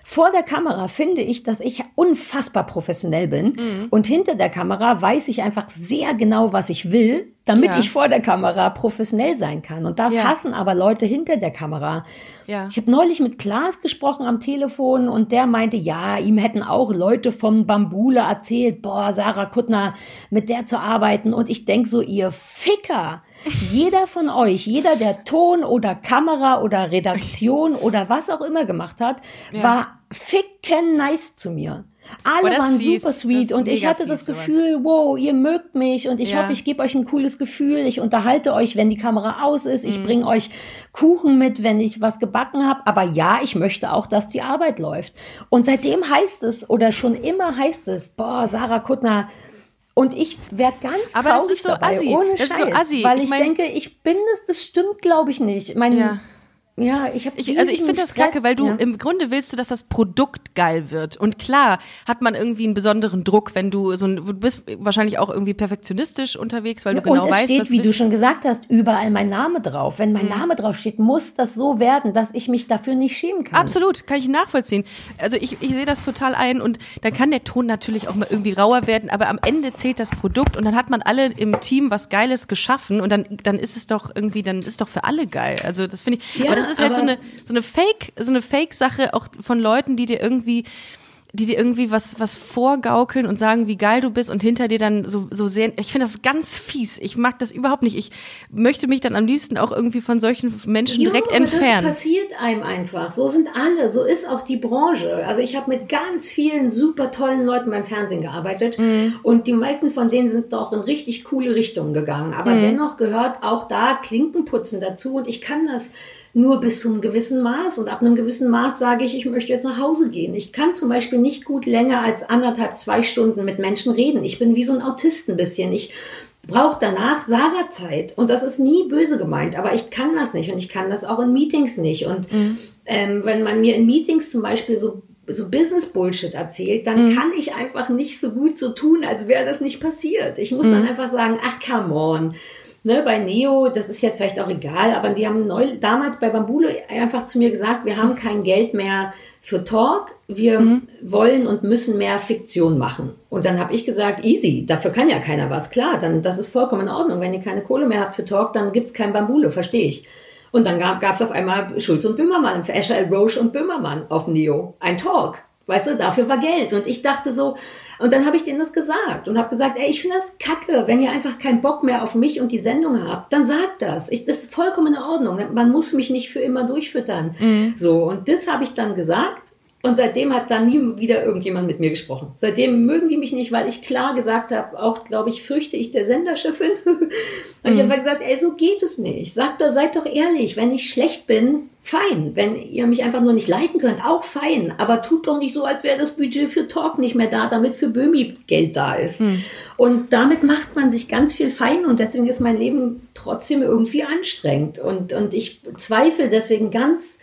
Vor der Kamera finde ich, dass ich unfassbar professionell bin. Mhm. Und hinter der Kamera weiß ich einfach sehr genau, was ich will, damit ja. ich vor der Kamera professionell sein kann. Und das ja. hassen aber Leute hinter der Kamera. Ja. Ich habe neulich mit Klaas gesprochen am Telefon und der meinte, ja, ihm hätten auch Leute vom Bambule erzählt, boah, Sarah Kuttner, mit der zu arbeiten. Und ich denk so, ihr Ficker. Jeder von euch, jeder, der Ton oder Kamera oder Redaktion oder was auch immer gemacht hat, ja. war ficken nice zu mir. Alle waren fies. super sweet und ich hatte das Gefühl, sowas. wow, ihr mögt mich und ich ja. hoffe, ich gebe euch ein cooles Gefühl. Ich unterhalte euch, wenn die Kamera aus ist. Ich mhm. bringe euch Kuchen mit, wenn ich was gebacken habe. Aber ja, ich möchte auch, dass die Arbeit läuft. Und seitdem heißt es, oder schon immer heißt es, boah, Sarah Kuttner, und ich werde ganz aber traurig das ist so dabei, assi. ohne das Scheiß, ist so assi. weil ich, ich mein, denke, ich bin das, das stimmt, glaube ich nicht. Mein, ja. Ja, ich habe ich, also ich finde das kacke, weil du ja. im Grunde willst du, dass das Produkt geil wird. Und klar hat man irgendwie einen besonderen Druck, wenn du so ein, du bist wahrscheinlich auch irgendwie perfektionistisch unterwegs, weil du ja, genau und es weißt, steht, was wie willst. du schon gesagt hast, überall mein Name drauf. Wenn mein mhm. Name drauf steht, muss das so werden, dass ich mich dafür nicht schämen kann. Absolut, kann ich nachvollziehen. Also ich, ich sehe das total ein und dann kann der Ton natürlich auch mal irgendwie rauer werden, aber am Ende zählt das Produkt und dann hat man alle im Team was Geiles geschaffen und dann, dann ist es doch irgendwie, dann ist doch für alle geil. Also das finde ich, ja, aber das ist halt so eine so eine Fake, so eine Fake-Sache auch von Leuten, die dir irgendwie, die dir irgendwie was, was vorgaukeln und sagen, wie geil du bist und hinter dir dann so, so sehen. Ich finde das ganz fies. Ich mag das überhaupt nicht. Ich möchte mich dann am liebsten auch irgendwie von solchen Menschen jo, direkt aber entfernen. Das passiert einem einfach. So sind alle. So ist auch die Branche. Also ich habe mit ganz vielen super tollen Leuten beim Fernsehen gearbeitet mhm. und die meisten von denen sind doch in richtig coole Richtungen gegangen. Aber mhm. dennoch gehört auch da Klinkenputzen dazu und ich kann das nur bis zu einem gewissen Maß. Und ab einem gewissen Maß sage ich, ich möchte jetzt nach Hause gehen. Ich kann zum Beispiel nicht gut länger als anderthalb, zwei Stunden mit Menschen reden. Ich bin wie so ein Autist ein bisschen. Ich brauche danach Sarah-Zeit. Und das ist nie böse gemeint. Aber ich kann das nicht. Und ich kann das auch in Meetings nicht. Und mhm. ähm, wenn man mir in Meetings zum Beispiel so so Business-Bullshit erzählt, dann mhm. kann ich einfach nicht so gut so tun, als wäre das nicht passiert. Ich muss mhm. dann einfach sagen, ach, come on. Ne, bei Neo, das ist jetzt vielleicht auch egal, aber wir haben neu, damals bei Bambule einfach zu mir gesagt, wir haben kein Geld mehr für Talk, wir mhm. wollen und müssen mehr Fiktion machen. Und dann habe ich gesagt, easy, dafür kann ja keiner was. Klar, dann das ist vollkommen in Ordnung. Wenn ihr keine Kohle mehr habt für Talk, dann gibt's kein Bambule, verstehe ich. Und dann gab es auf einmal Schulz und Böhmermann, für Escher, Roche und Böhmermann auf Neo. Ein Talk. Weißt du, dafür war Geld. Und ich dachte so, und dann habe ich denen das gesagt und habe gesagt, ey, ich finde das kacke, wenn ihr einfach keinen Bock mehr auf mich und die Sendung habt, dann sagt das. Ich, das ist vollkommen in Ordnung. Man muss mich nicht für immer durchfüttern. Mhm. So, und das habe ich dann gesagt. Und seitdem hat dann nie wieder irgendjemand mit mir gesprochen. Seitdem mögen die mich nicht, weil ich klar gesagt habe, auch, glaube ich, fürchte ich der Senderchefin. Und mhm. ich habe gesagt, ey, so geht es nicht. Sagt doch, seid doch ehrlich, wenn ich schlecht bin, fein. Wenn ihr mich einfach nur nicht leiten könnt, auch fein. Aber tut doch nicht so, als wäre das Budget für Talk nicht mehr da, damit für Böhmi Geld da ist. Mhm. Und damit macht man sich ganz viel fein und deswegen ist mein Leben trotzdem irgendwie anstrengend. Und, und ich zweifle deswegen ganz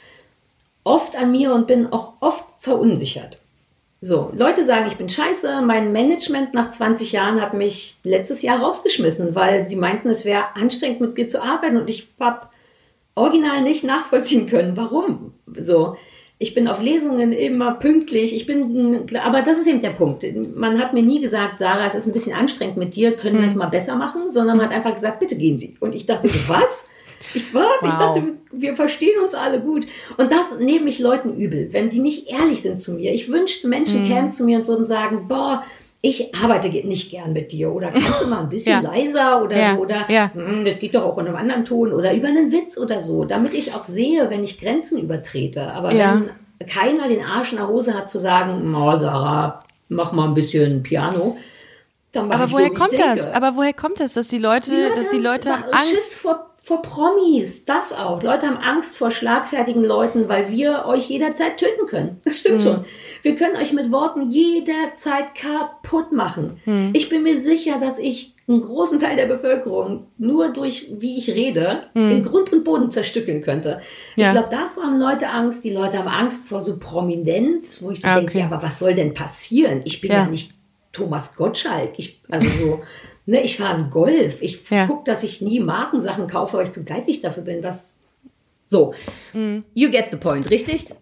oft an mir und bin auch oft verunsichert. So, Leute sagen, ich bin scheiße. Mein Management nach zwanzig Jahren hat mich letztes Jahr rausgeschmissen, weil sie meinten, es wäre anstrengend mit mir zu arbeiten und ich habe original nicht nachvollziehen können. Warum? So, ich bin auf Lesungen immer pünktlich. Ich bin, aber das ist eben der Punkt. Man hat mir nie gesagt, Sarah, es ist ein bisschen anstrengend mit dir, können wir es mal besser machen, sondern man hat einfach gesagt, bitte gehen Sie. Und ich dachte, was? Ich was? Wow. Ich dachte, wir verstehen uns alle gut. Und das nehme ich Leuten übel, wenn die nicht ehrlich sind zu mir. Ich wünschte, Menschen mm. kämen zu mir und würden sagen, boah, ich arbeite nicht gern mit dir. Oder kannst du mal ein bisschen ja. leiser oder ja. so. Oder ja. das geht doch auch in einem anderen Ton. Oder über einen Witz oder so. Damit ich auch sehe, wenn ich Grenzen übertrete. Aber ja. wenn keiner den Arsch in der Hose hat zu sagen, oh, Sarah, mach mal ein bisschen Piano. Dann Aber ich woher so, kommt denke. das? Aber woher kommt das, dass die Leute, ja, dass die Leute haben Angst Angst vor Vor Promis, das auch. Leute haben Angst vor schlagfertigen Leuten, weil wir euch jederzeit töten können. Das stimmt mhm. schon. Wir können euch mit Worten jederzeit kaputt machen. Mhm. Ich bin mir sicher, dass ich einen großen Teil der Bevölkerung nur durch, wie ich rede, mhm. in Grund und Boden zerstückeln könnte. Ja. Ich glaube, davor haben Leute Angst. Die Leute haben Angst vor so Prominenz, wo ich so ah, denke, okay. ja, aber was soll denn passieren? Ich bin ja, ja nicht Thomas Gottschalk. Ich, also so... Ne, ich fahre einen Golf. Ich ja. gucke, dass ich nie Markensachen kaufe, weil ich zu geizig dafür bin. Was so. Mm. You get the point, richtig?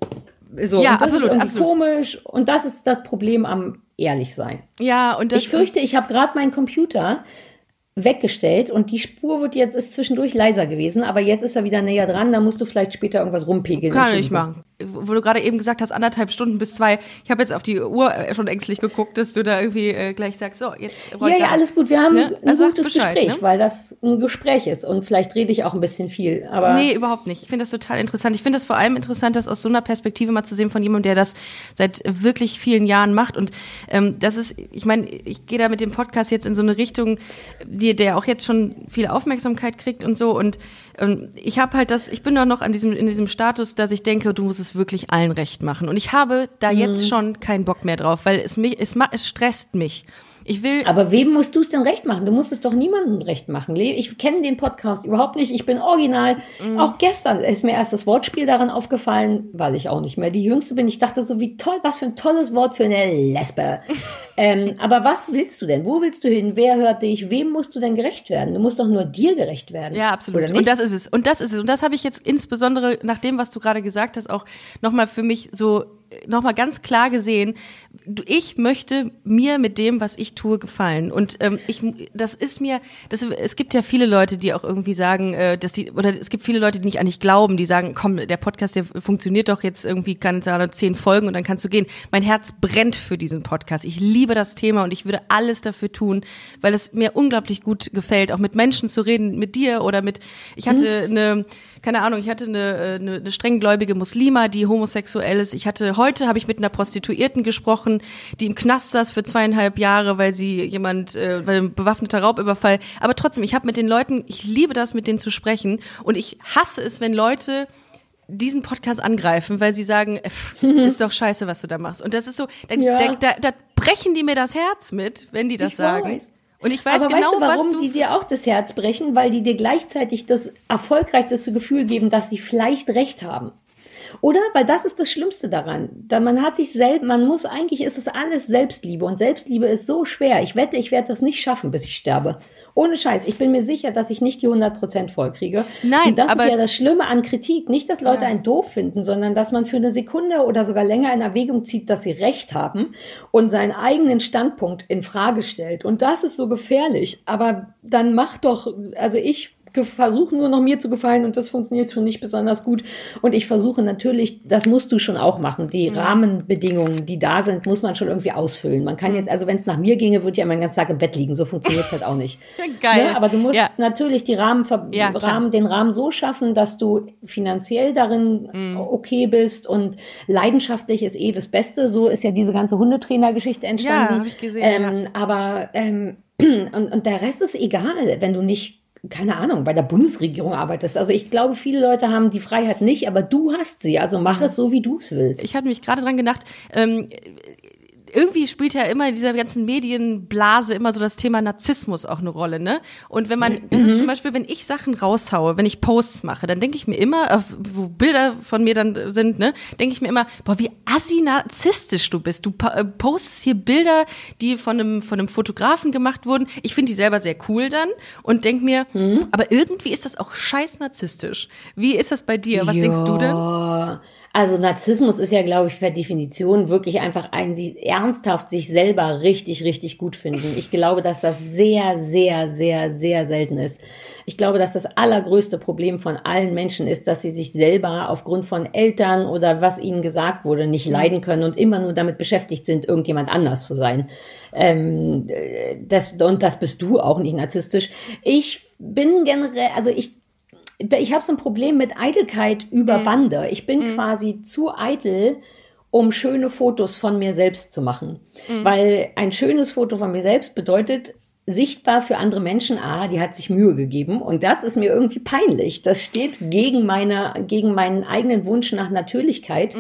So, Ja, und das absolut, ist irgendwie absolut. komisch. Und das ist das Problem am Ehrlichsein. Ja, und das Ich fürchte, ich habe gerade meinen Computer weggestellt und die Spur wird jetzt ist zwischendurch leiser gewesen, aber jetzt ist er wieder näher dran, da musst du vielleicht später irgendwas rumpegeln. kann ich machen. Wo du gerade eben gesagt hast, anderthalb Stunden bis zwei. Ich habe jetzt auf die Uhr schon ängstlich geguckt, dass du da irgendwie äh, gleich sagst, so, jetzt Ja, ja, alles gut. Wir haben Ne? ein Also sag gutes Bescheid, Gespräch, ne? weil das ein Gespräch ist und vielleicht rede ich auch ein bisschen viel, aber Nee, überhaupt nicht. Ich finde das total interessant. Ich finde das vor allem interessant, das aus so einer Perspektive mal zu sehen von jemandem, der das seit wirklich vielen Jahren macht. Und ähm, das ist, ich meine, ich gehe da mit dem Podcast jetzt in so eine Richtung, die, der auch jetzt schon viel Aufmerksamkeit kriegt und so. Und ähm, ich habe halt das, ich bin doch noch an diesem, in diesem Status, dass ich denke, du musst es wirklich allen recht machen. Und ich habe da Mhm. jetzt schon keinen Bock mehr drauf, weil es mich, es, ma- es stresst mich. Ich will. Aber wem musst du es denn recht machen? Du musst es doch niemandem recht machen. Le- Ich kenne den Podcast überhaupt nicht. Ich bin original. Mhm. Auch gestern ist mir erst das Wortspiel daran aufgefallen, weil ich auch nicht mehr die Jüngste bin. Ich dachte so, wie toll, was für ein tolles Wort für eine Lesbe. ähm, aber was willst du denn? Wo willst du hin? Wer hört dich? Wem musst du denn gerecht werden? Du musst doch nur dir gerecht werden. Ja, absolut. Oder nicht? Und das ist es. Und das ist es. Und das habe ich jetzt insbesondere nach dem, was du gerade gesagt hast, auch nochmal für mich so nochmal ganz klar gesehen. Du- Ich möchte mir mit dem, was ich tue, gefallen. Und ähm, ich, das ist mir, das, es gibt ja viele Leute, die auch irgendwie sagen, äh, dass die, oder es gibt viele Leute, die nicht an dich glauben, die sagen, komm, der Podcast, der funktioniert doch jetzt irgendwie, kann da zehn Folgen und dann kannst du gehen. Mein Herz brennt für diesen Podcast. Ich liebe das Thema und ich würde alles dafür tun, weil es mir unglaublich gut gefällt, auch mit Menschen zu reden, mit dir oder mit, ich hatte eine, keine Ahnung, ich hatte eine, eine, eine strenggläubige Muslima, die homosexuell ist. Ich hatte, heute habe ich mit einer Prostituierten gesprochen, die im Knast saß für zweieinhalb Jahre, weil sie jemand, äh, weil ein bewaffneter Raubüberfall. Aber trotzdem, ich habe mit den Leuten, ich liebe das, mit denen zu sprechen. Und ich hasse es, wenn Leute diesen Podcast angreifen, weil sie sagen, äh, pff, ist doch scheiße, was du da machst. Und das ist so, dann, Ja. da, da, da brechen die mir das Herz mit, wenn die das Ich sagen. weiß. Und ich weiß Aber genau, weißt du, warum was du... die dir auch das Herz brechen? Weil die dir gleichzeitig das erfolgreichste Gefühl geben, dass sie vielleicht recht haben. Oder? Weil das ist das Schlimmste daran. Da man hat sich selbst, man muss eigentlich, ist es alles Selbstliebe. Und Selbstliebe ist so schwer. Ich wette, ich werde das nicht schaffen, bis ich sterbe. Ohne Scheiß. Ich bin mir sicher, dass ich nicht die hundert Prozent voll kriege. Nein, Und das aber- ist ja das Schlimme an Kritik. Nicht, dass Leute Ja. einen doof finden, sondern dass man für eine Sekunde oder sogar länger in Erwägung zieht, dass sie recht haben und seinen eigenen Standpunkt in Frage stellt. Und das ist so gefährlich. Aber dann mach doch, also ich versuche nur noch mir zu gefallen und das funktioniert schon nicht besonders gut. Und ich versuche natürlich, das musst du schon auch machen, die Rahmenbedingungen, die da sind, muss man schon irgendwie ausfüllen. Man kann jetzt, also wenn es nach mir ginge, würde ich ja meinen ganzen Tag im Bett liegen. So funktioniert es halt auch nicht. Geil. Ne? Aber du musst Ja. natürlich die Rahmen, ver- Ja, klar. Rahmen, den Rahmen so schaffen, dass du finanziell darin okay bist und leidenschaftlich ist eh das Beste. So ist ja diese ganze Hundetrainer-Geschichte entstanden. Ja, hab ich gesehen, Ähm, Aber ähm, und, und der Rest ist egal, wenn du nicht keine Ahnung, bei der Bundesregierung arbeitest. Also ich glaube, viele Leute haben die Freiheit nicht, aber du hast sie. Also mach es so, wie du es willst. Ich hatte mich gerade dran gedacht, ähm, irgendwie spielt ja immer in dieser ganzen Medienblase immer so das Thema Narzissmus auch eine Rolle, ne? Und wenn man, das ist zum Beispiel, wenn ich Sachen raushaue, wenn ich Posts mache, dann denke ich mir immer, äh, wo Bilder von mir dann sind, ne, denke ich mir immer, boah, wie assi narzisstisch du bist. Du pa- äh, postest hier Bilder, die von einem, von einem Fotografen gemacht wurden. Ich finde die selber sehr cool dann und denke mir, aber irgendwie ist das auch scheiß narzisstisch. Wie ist das bei dir? Was denkst du denn? Ja, also Narzissmus ist ja, glaube ich, per Definition wirklich einfach ein, sich ernsthaft sich selber richtig, richtig gut finden. Ich glaube, dass das sehr, sehr, sehr, sehr selten ist. Ich glaube, dass das allergrößte Problem von allen Menschen ist, dass sie sich selber aufgrund von Eltern oder was ihnen gesagt wurde, nicht leiden können und immer nur damit beschäftigt sind, irgendjemand anders zu sein. Ähm, das, und das bist du auch nicht narzisstisch. Ich bin generell, also ich Ich habe so ein Problem mit Eitelkeit über Bande. Ich bin quasi zu eitel, um schöne Fotos von mir selbst zu machen. Weil ein schönes Foto von mir selbst bedeutet, sichtbar für andere Menschen, ah, die hat sich Mühe gegeben. Und das ist mir irgendwie peinlich. Das steht gegen meine, gegen meinen eigenen Wunsch nach Natürlichkeit.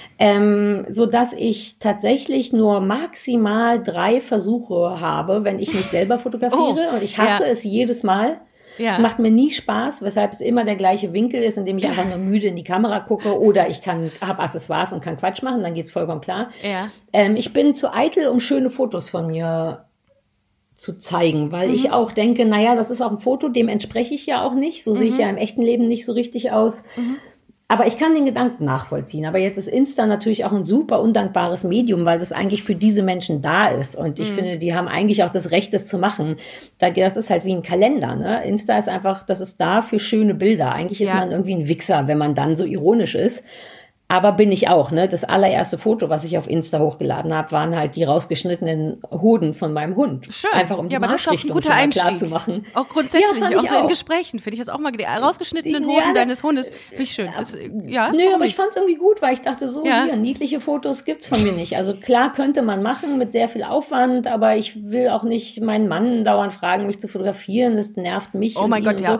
Ähm, so dass ich tatsächlich nur maximal drei Versuche habe, wenn ich mich selber fotografiere. Oh, und ich hasse ja. es jedes Mal. Ja. Es macht mir nie Spaß, weshalb es immer der gleiche Winkel ist, in dem ich einfach nur müde in die Kamera gucke oder ich kann, habe Accessoires und kann Quatsch machen, dann geht's vollkommen klar. Ja. Ähm, ich bin zu eitel, um schöne Fotos von mir zu zeigen, weil Mhm. ich auch denke, naja, das ist auch ein Foto, dem entspreche ich ja auch nicht. So sehe ich ja im echten Leben nicht so richtig aus. Mhm. Aber ich kann den Gedanken nachvollziehen. Aber jetzt ist Insta natürlich auch ein super undankbares Medium, weil das eigentlich für diese Menschen da ist. Und ich mhm. finde, die haben eigentlich auch das Recht, das zu machen. Das ist halt wie ein Kalender, ne? Insta ist einfach, das ist da für schöne Bilder. Eigentlich ist ja. man irgendwie ein Wichser, wenn man dann so ironisch ist. Aber bin ich auch, ne? Das allererste Foto, was ich auf Insta hochgeladen habe, waren halt die rausgeschnittenen Hoden von meinem Hund. Schön. Einfach um die ja, aber Marschrichtung das ist auch ein guter klar Einstieg. zu machen. Auch grundsätzlich, ja, auch so auch. in Gesprächen finde ich das auch mal, die rausgeschnittenen ja, Hoden ne, deines Hundes, finde ich schön. Das, ja, Nö, aber ich fand es irgendwie gut, weil ich dachte, so ja. hier, niedliche Fotos gibt's von mir nicht. Also klar könnte man machen mit sehr viel Aufwand, aber ich will auch nicht meinen Mann dauernd fragen, mich zu fotografieren. Das nervt mich. Oh mein Gott, ja. So.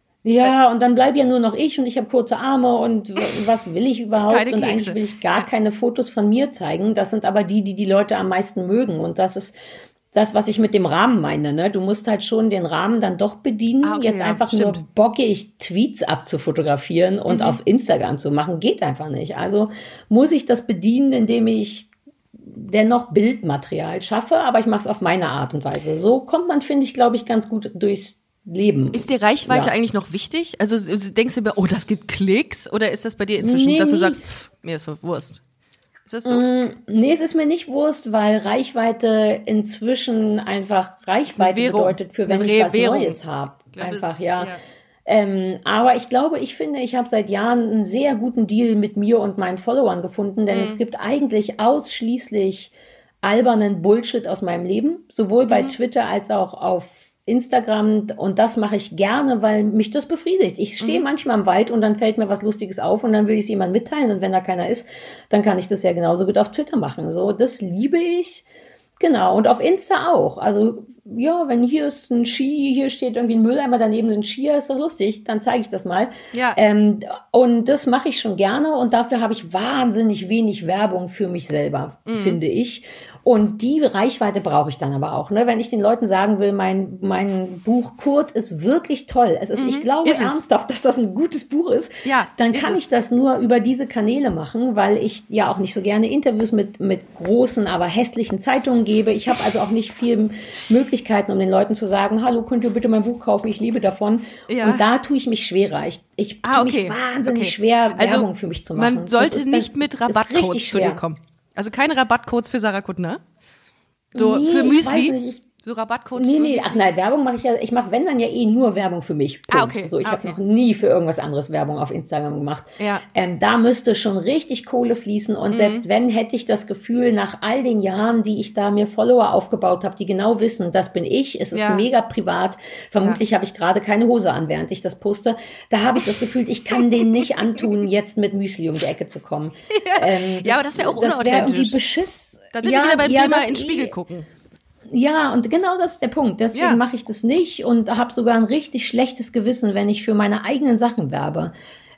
Ja, und dann bleibe ja nur noch ich und ich habe kurze Arme und was will ich überhaupt? Keine und Kekse. eigentlich will ich gar keine Fotos von mir zeigen. Das sind aber die, die die Leute am meisten mögen. Und das ist das, was ich mit dem Rahmen meine. Ne? Du musst halt schon den Rahmen dann doch bedienen. Ah, okay, Jetzt ja, einfach stimmt. nur bockig Tweets abzufotografieren und Mhm. auf Instagram zu machen, geht einfach nicht. Also muss ich das bedienen, indem ich dennoch Bildmaterial schaffe, aber ich mache es auf meine Art und Weise. So kommt man, finde ich, glaube ich, ganz gut durchs Leben. Ist dir Reichweite Ja. eigentlich noch wichtig? Also denkst du mir, oh, das gibt Klicks? Oder ist das bei dir inzwischen, Nee, dass du nie. sagst, pff, mir ist Wurst? Ist das so? Mm, Nee, es ist mir nicht Wurst, weil Reichweite inzwischen einfach Reichweite Währung. bedeutet, für Ist eine wenn ich was Währung. Neues habe. Ich glaube, Einfach, das- ja. ja. Ähm, aber ich glaube, ich finde, ich habe seit Jahren einen sehr guten Deal mit mir und meinen Followern gefunden, denn Mhm. es gibt eigentlich ausschließlich albernen Bullshit aus meinem Leben, sowohl bei Mhm. Twitter als auch auf Instagram, und das mache ich gerne, weil mich das befriedigt. Ich stehe Mhm. manchmal im Wald und dann fällt mir was Lustiges auf und dann will ich es jemandem mitteilen, und wenn da keiner ist, dann kann ich das ja genauso gut auf Twitter machen. So, das liebe ich. Genau, und auf Insta auch. Also, ja, wenn hier ist ein Ski, hier steht irgendwie ein Mülleimer, daneben sind Skier, ist doch lustig, dann zeige ich das mal. Ja. Ähm, und das mache ich schon gerne, und dafür habe ich wahnsinnig wenig Werbung für mich selber, Mhm. finde ich. Und die Reichweite brauche ich dann aber auch. Ne? Wenn ich den Leuten sagen will, mein, mein Buch Kurt ist wirklich toll. Es ist, ich glaube Ist es. ernsthaft, dass das ein gutes Buch ist. Ja, dann ist kann es. ich das nur über diese Kanäle machen, weil ich ja auch nicht so gerne Interviews mit, mit großen, aber hässlichen Zeitungen gebe. Ich habe also auch nicht viel Möglichkeiten, um den Leuten zu sagen, hallo, könnt ihr bitte mein Buch kaufen, ich lebe davon. Ja. Und da tue ich mich schwerer. Ich, ich Ah, tue okay. mich wahnsinnig Okay. schwer, Also, Werbung für mich zu machen. Man Das sollte ist- nicht das mit ist Rabattcodes richtig zu dir schwer. kommen. Also keine Rabattcodes für Sarah Kuttner. So Nee, für ich Müsli. weiß nicht, ich- So Rabattcodes Nee, für nee, Müsli. ach nein, Werbung mache ich ja, ich mache, wenn dann ja eh nur Werbung für mich. Punkt. Ah, okay. So, ich Ah, habe okay. noch nie für irgendwas anderes Werbung auf Instagram gemacht. Ja. Ähm, da müsste schon richtig Kohle fließen, und Mhm. selbst wenn, hätte ich das Gefühl, nach all den Jahren, die ich da mir Follower aufgebaut habe, die genau wissen, das bin ich, es ist Ja. mega privat, vermutlich habe ich gerade keine Hose an, während ich das poste, da habe ich das Gefühl, ich kann denen nicht antun, jetzt mit Müsli um die Ecke zu kommen. Ähm, Ja, aber das wäre auch Das wäre unauthentisch. irgendwie Beschiss. Da sind ja, wir wieder beim ja, Thema das in den eh. Spiegel gucken. Ja, und genau das ist der Punkt. Deswegen Ja. mache ich das nicht und habe sogar ein richtig schlechtes Gewissen, wenn ich für meine eigenen Sachen werbe.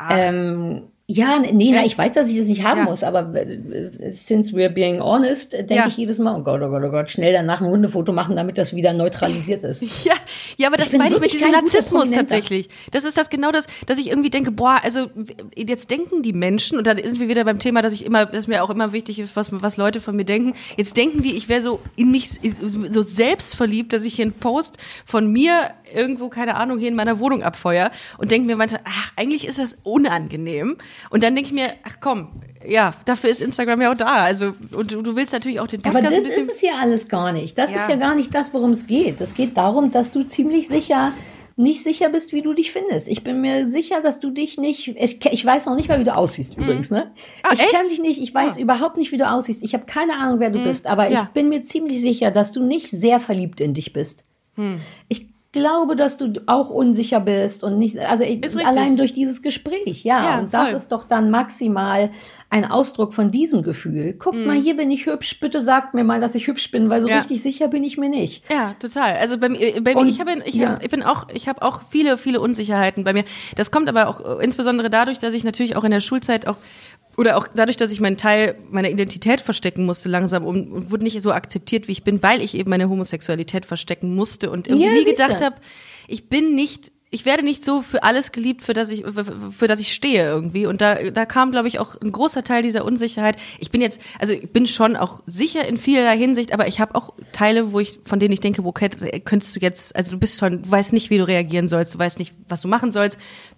Ähm, ja, nee, na, Echt? ich weiß, dass ich das nicht haben Ja. muss, aber äh, since we're being honest, denke Ja. ich jedes Mal, oh Gott, oh Gott, oh Gott, schnell danach ein Hundefoto machen, damit das wieder neutralisiert ist. Ja, ja, aber das Ich bin meine ich mit wirklich diesem kein guter Narzissmus Prominenter. tatsächlich. Das ist das genau das, dass ich irgendwie denke, boah, also jetzt denken die Menschen, und da sind wir wieder beim Thema, dass ich immer, dass mir auch immer wichtig ist, was, was Leute von mir denken. Jetzt denken die, ich wäre so in mich so selbstverliebt, dass ich hier einen Post von mir irgendwo, keine Ahnung, hier in meiner Wohnung abfeuer und denke mir manchmal, ach, eigentlich ist das unangenehm. Und dann denke ich mir, ach komm, ja, dafür ist Instagram ja auch da. Also, und du, du willst natürlich auch den Aber Podcast das ein bisschen. ist es ja alles gar nicht. Das Ja. ist ja gar nicht das, worum es geht. Es geht darum, dass du ziemlich sicher nicht sicher bist, wie du dich findest. Ich bin mir sicher, dass du dich nicht, ich, ich weiß noch nicht mal, wie du aussiehst übrigens, ne? Ah, ich echt? kenne dich nicht, ich weiß Ah. überhaupt nicht, wie du aussiehst. Ich habe keine Ahnung, wer du bist, aber Ja. ich bin mir ziemlich sicher, dass du nicht sehr verliebt in dich bist. Ich glaube, dass du auch unsicher bist und nicht, also ich, Ist richtig. allein durch dieses Gespräch, ja. Ja, und das voll. ist doch dann maximal ein Ausdruck von diesem Gefühl. Guck mal, hier bin ich hübsch, bitte sagt mir mal, dass ich hübsch bin, weil so Ja. richtig sicher bin ich mir nicht. Ja, total. Also bei mir, bei mir Und- ich habe, ich, ja. hab, ich bin auch, ich habe auch viele, viele Unsicherheiten bei mir. Das kommt aber auch äh, insbesondere dadurch, dass ich natürlich auch in der Schulzeit auch oder auch dadurch, dass ich meinen Teil meiner Identität verstecken musste langsam und, und wurde nicht so akzeptiert, wie ich bin, weil ich eben meine Homosexualität verstecken musste und irgendwie Ja, nie siehste. gedacht habe, ich bin nicht ich werde nicht so für alles geliebt, für das ich, für, für das ich stehe irgendwie. Und da, da kam, glaube ich, auch ein großer Teil dieser Unsicherheit. Ich bin jetzt, also ich bin schon auch sicher in vielerlei Hinsicht, aber ich habe auch Teile, wo ich, von denen ich denke, okay, könntest du jetzt, also du bist schon, du weißt nicht, wie du reagieren sollst, du weißt nicht, was du machen sollst,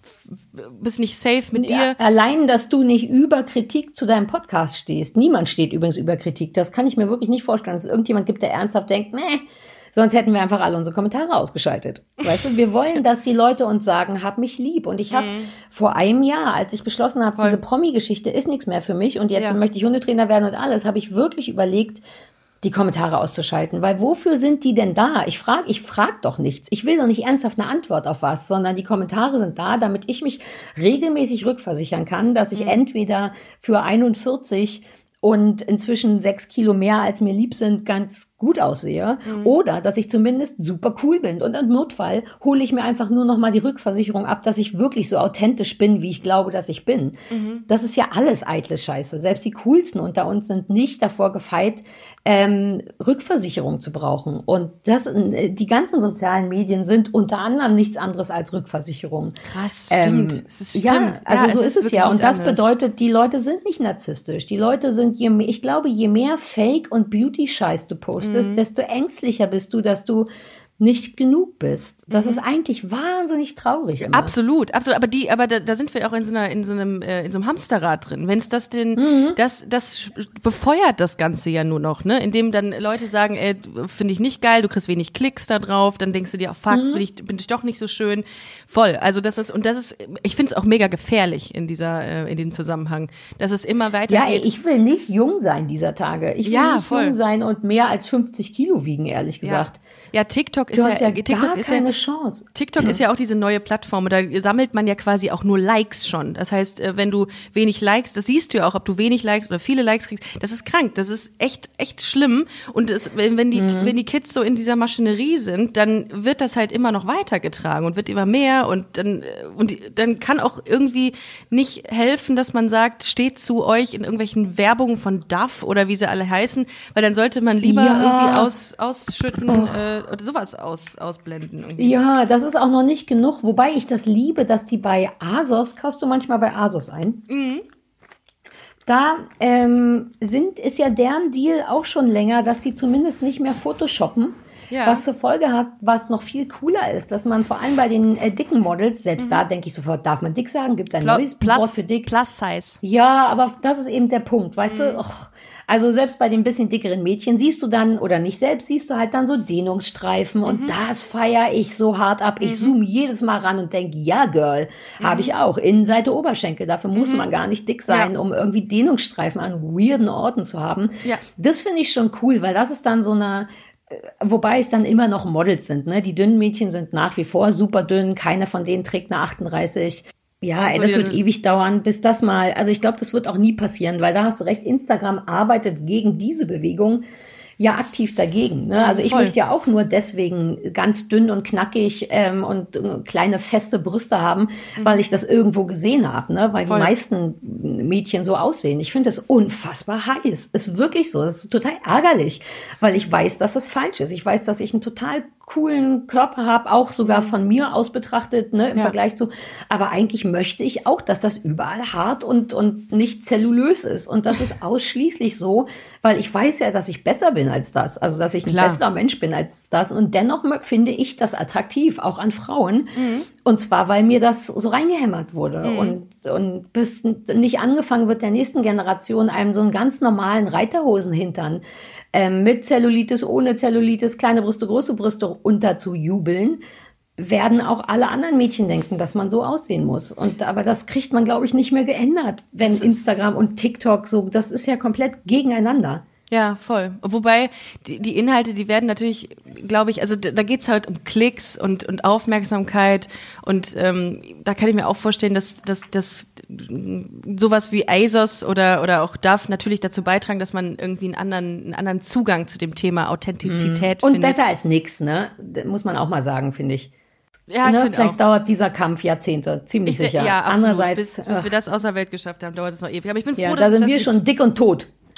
bist nicht safe mit dir. Ja, allein, dass du nicht über Kritik zu deinem Podcast stehst. Niemand steht übrigens über Kritik. Das kann ich mir wirklich nicht vorstellen, dass es irgendjemand gibt, der ernsthaft denkt, nee, sonst hätten wir einfach alle unsere Kommentare ausgeschaltet. Weißt du, wir wollen, dass die Leute uns sagen, hab mich lieb. Und ich habe mhm. vor einem Jahr, als ich beschlossen habe, diese Promi-Geschichte ist nichts mehr für mich und jetzt ja. möchte ich Hundetrainer werden und alles, habe ich wirklich überlegt, die Kommentare auszuschalten. Weil wofür sind die denn da? Ich frage, ich frag doch nichts. Ich will doch nicht ernsthaft eine Antwort auf was, sondern die Kommentare sind da, damit ich mich regelmäßig rückversichern kann, dass ich mhm. entweder für einundvierzig und inzwischen sechs Kilo mehr, als mir lieb sind, ganz gut aussehe. Mhm. Oder dass ich zumindest super cool bin. Und im Notfall hole ich mir einfach nur noch mal die Rückversicherung ab, dass ich wirklich so authentisch bin, wie ich glaube, dass ich bin. Mhm. Das ist ja alles eitle Scheiße. Selbst die Coolsten unter uns sind nicht davor gefeit, ähm, Rückversicherung zu brauchen. Und das, die ganzen sozialen Medien sind unter anderem nichts anderes als Rückversicherung. Krass, stimmt. Ähm, es ist ja, stimmt. also ja, so es ist es ja. Und das anderes. bedeutet, die Leute sind nicht narzisstisch. Die Leute sind, je mehr, ich glaube, je mehr Fake- und Beauty-Scheiß du postest, Mhm. desto ängstlicher bist du, dass du nicht genug bist. Das mhm. ist eigentlich wahnsinnig traurig immer. Absolut, absolut. Aber die, aber da, da sind wir auch in so einer, in so einem, äh, in so einem Hamsterrad drin. Wenn es das den, mhm. das, das befeuert das Ganze ja nur noch, ne? Indem dann Leute sagen, ey, finde ich nicht geil, du kriegst wenig Klicks da drauf, dann denkst du dir, oh, fuck, mhm. bin ich, bin ich doch nicht so schön. Voll. Also das ist, und das ist, ich finde es auch mega gefährlich in dieser, äh, in dem Zusammenhang, dass es immer weitergeht. Ja, ich will nicht jung sein dieser Tage. Ich will ja, nicht voll. jung sein und mehr als fünfzig Kilo wiegen, ehrlich gesagt. Ja, ja TikTok ist du hast ja, ja TikTok gar ist keine ja, Chance. TikTok ist ja auch diese neue Plattform. Da sammelt man ja quasi auch nur Likes schon. Das heißt, wenn du wenig Likes, das siehst du ja auch, ob du wenig Likes oder viele Likes kriegst. Das ist krank. Das ist echt, echt schlimm. Und es, wenn die, mhm. wenn die Kids so in dieser Maschinerie sind, dann wird das halt immer noch weitergetragen und wird immer mehr. Und dann, und dann kann auch irgendwie nicht helfen, dass man sagt, steht zu euch in irgendwelchen Werbungen von Duff oder wie sie alle heißen, weil dann sollte man lieber ja. irgendwie aus, ausschütten oh. äh, oder sowas aus, ausblenden. Irgendwie. Ja, das ist auch noch nicht genug, wobei ich das liebe, dass die bei ASOS, kaufst du manchmal bei ASOS ein? Mhm. Da ähm, sind, ist ja deren Deal auch schon länger, dass die zumindest nicht mehr photoshoppen, ja. was zur Folge hat, was noch viel cooler ist, dass man vor allem bei den äh, dicken Models, selbst mhm. da denke ich sofort, darf man dick sagen, gibt es ein Pl- neues Plus, Wort für dick? Plus Size. Ja, aber das ist eben der Punkt, weißt mhm. du, och, also selbst bei den bisschen dickeren Mädchen siehst du dann, oder nicht selbst, siehst du halt dann so Dehnungsstreifen mhm. und das feiere ich so hart ab. Ich mhm. zoome jedes Mal ran und denke, ja Girl, mhm. habe ich auch. Innenseite Oberschenkel, dafür mhm. muss man gar nicht dick sein, ja. um irgendwie Dehnungsstreifen an weirden Orten zu haben. Ja. Das finde ich schon cool, weil das ist dann so eine, wobei es dann immer noch Models sind, ne? Die dünnen Mädchen sind nach wie vor super dünn, keine von denen trägt eine achtunddreißig. Ja, ey, das wird ewig dauern, bis das mal, also ich glaube, das wird auch nie passieren, weil da hast du recht, Instagram arbeitet gegen diese Bewegung ja aktiv dagegen. Ne? Also ich Voll. möchte ja auch nur deswegen ganz dünn und knackig ähm, und äh, kleine feste Brüste haben, mhm. weil ich das irgendwo gesehen habe, ne? Weil Voll. die meisten Mädchen so aussehen. Ich finde das unfassbar heiß. Ist wirklich so. Das ist total ärgerlich, weil ich weiß, dass das falsch ist. Ich weiß, dass ich einen total coolen Körper habe, auch sogar mhm. von mir aus betrachtet, ne, im ja. Vergleich zu, aber eigentlich möchte ich auch, dass das überall hart und, und nicht zellulös ist. Und das ist ausschließlich so, weil ich weiß ja, dass ich besser bin als das, also dass ich ein Klar. besserer Mensch bin als das. Und dennoch finde ich das attraktiv, auch an Frauen. Mhm. Und zwar, weil mir das so reingehämmert wurde. Mhm. Und, und bis nicht angefangen wird, der nächsten Generation einem so einen ganz normalen Reiterhosenhintern ähm, mit Zellulitis, ohne Zellulitis, kleine Brüste, große Brüste unterzujubeln, werden auch alle anderen Mädchen denken, dass man so aussehen muss. Und aber das kriegt man, glaube ich, nicht mehr geändert, wenn Instagram und TikTok so, das ist ja komplett gegeneinander. Ja, voll. Wobei die, die Inhalte, die werden natürlich, glaube ich, also da, da geht's halt um Klicks und, und Aufmerksamkeit und ähm, da kann ich mir auch vorstellen, dass, dass, dass sowas wie ASOS oder, oder auch Duff natürlich dazu beitragen, dass man irgendwie einen anderen, einen anderen Zugang zu dem Thema Authentizität mhm. und findet. Und besser als nix, ne? Muss man auch mal sagen, finde ich. Ja, ich ne? finde Vielleicht auch. dauert dieser Kampf Jahrzehnte, ziemlich ich, sicher. Ja, absolut. Andererseits, bis, bis wir das außer Welt geschafft haben, dauert es noch ewig. Aber ich bin froh, ja, dass da es sind das wir gibt. schon dick und tot.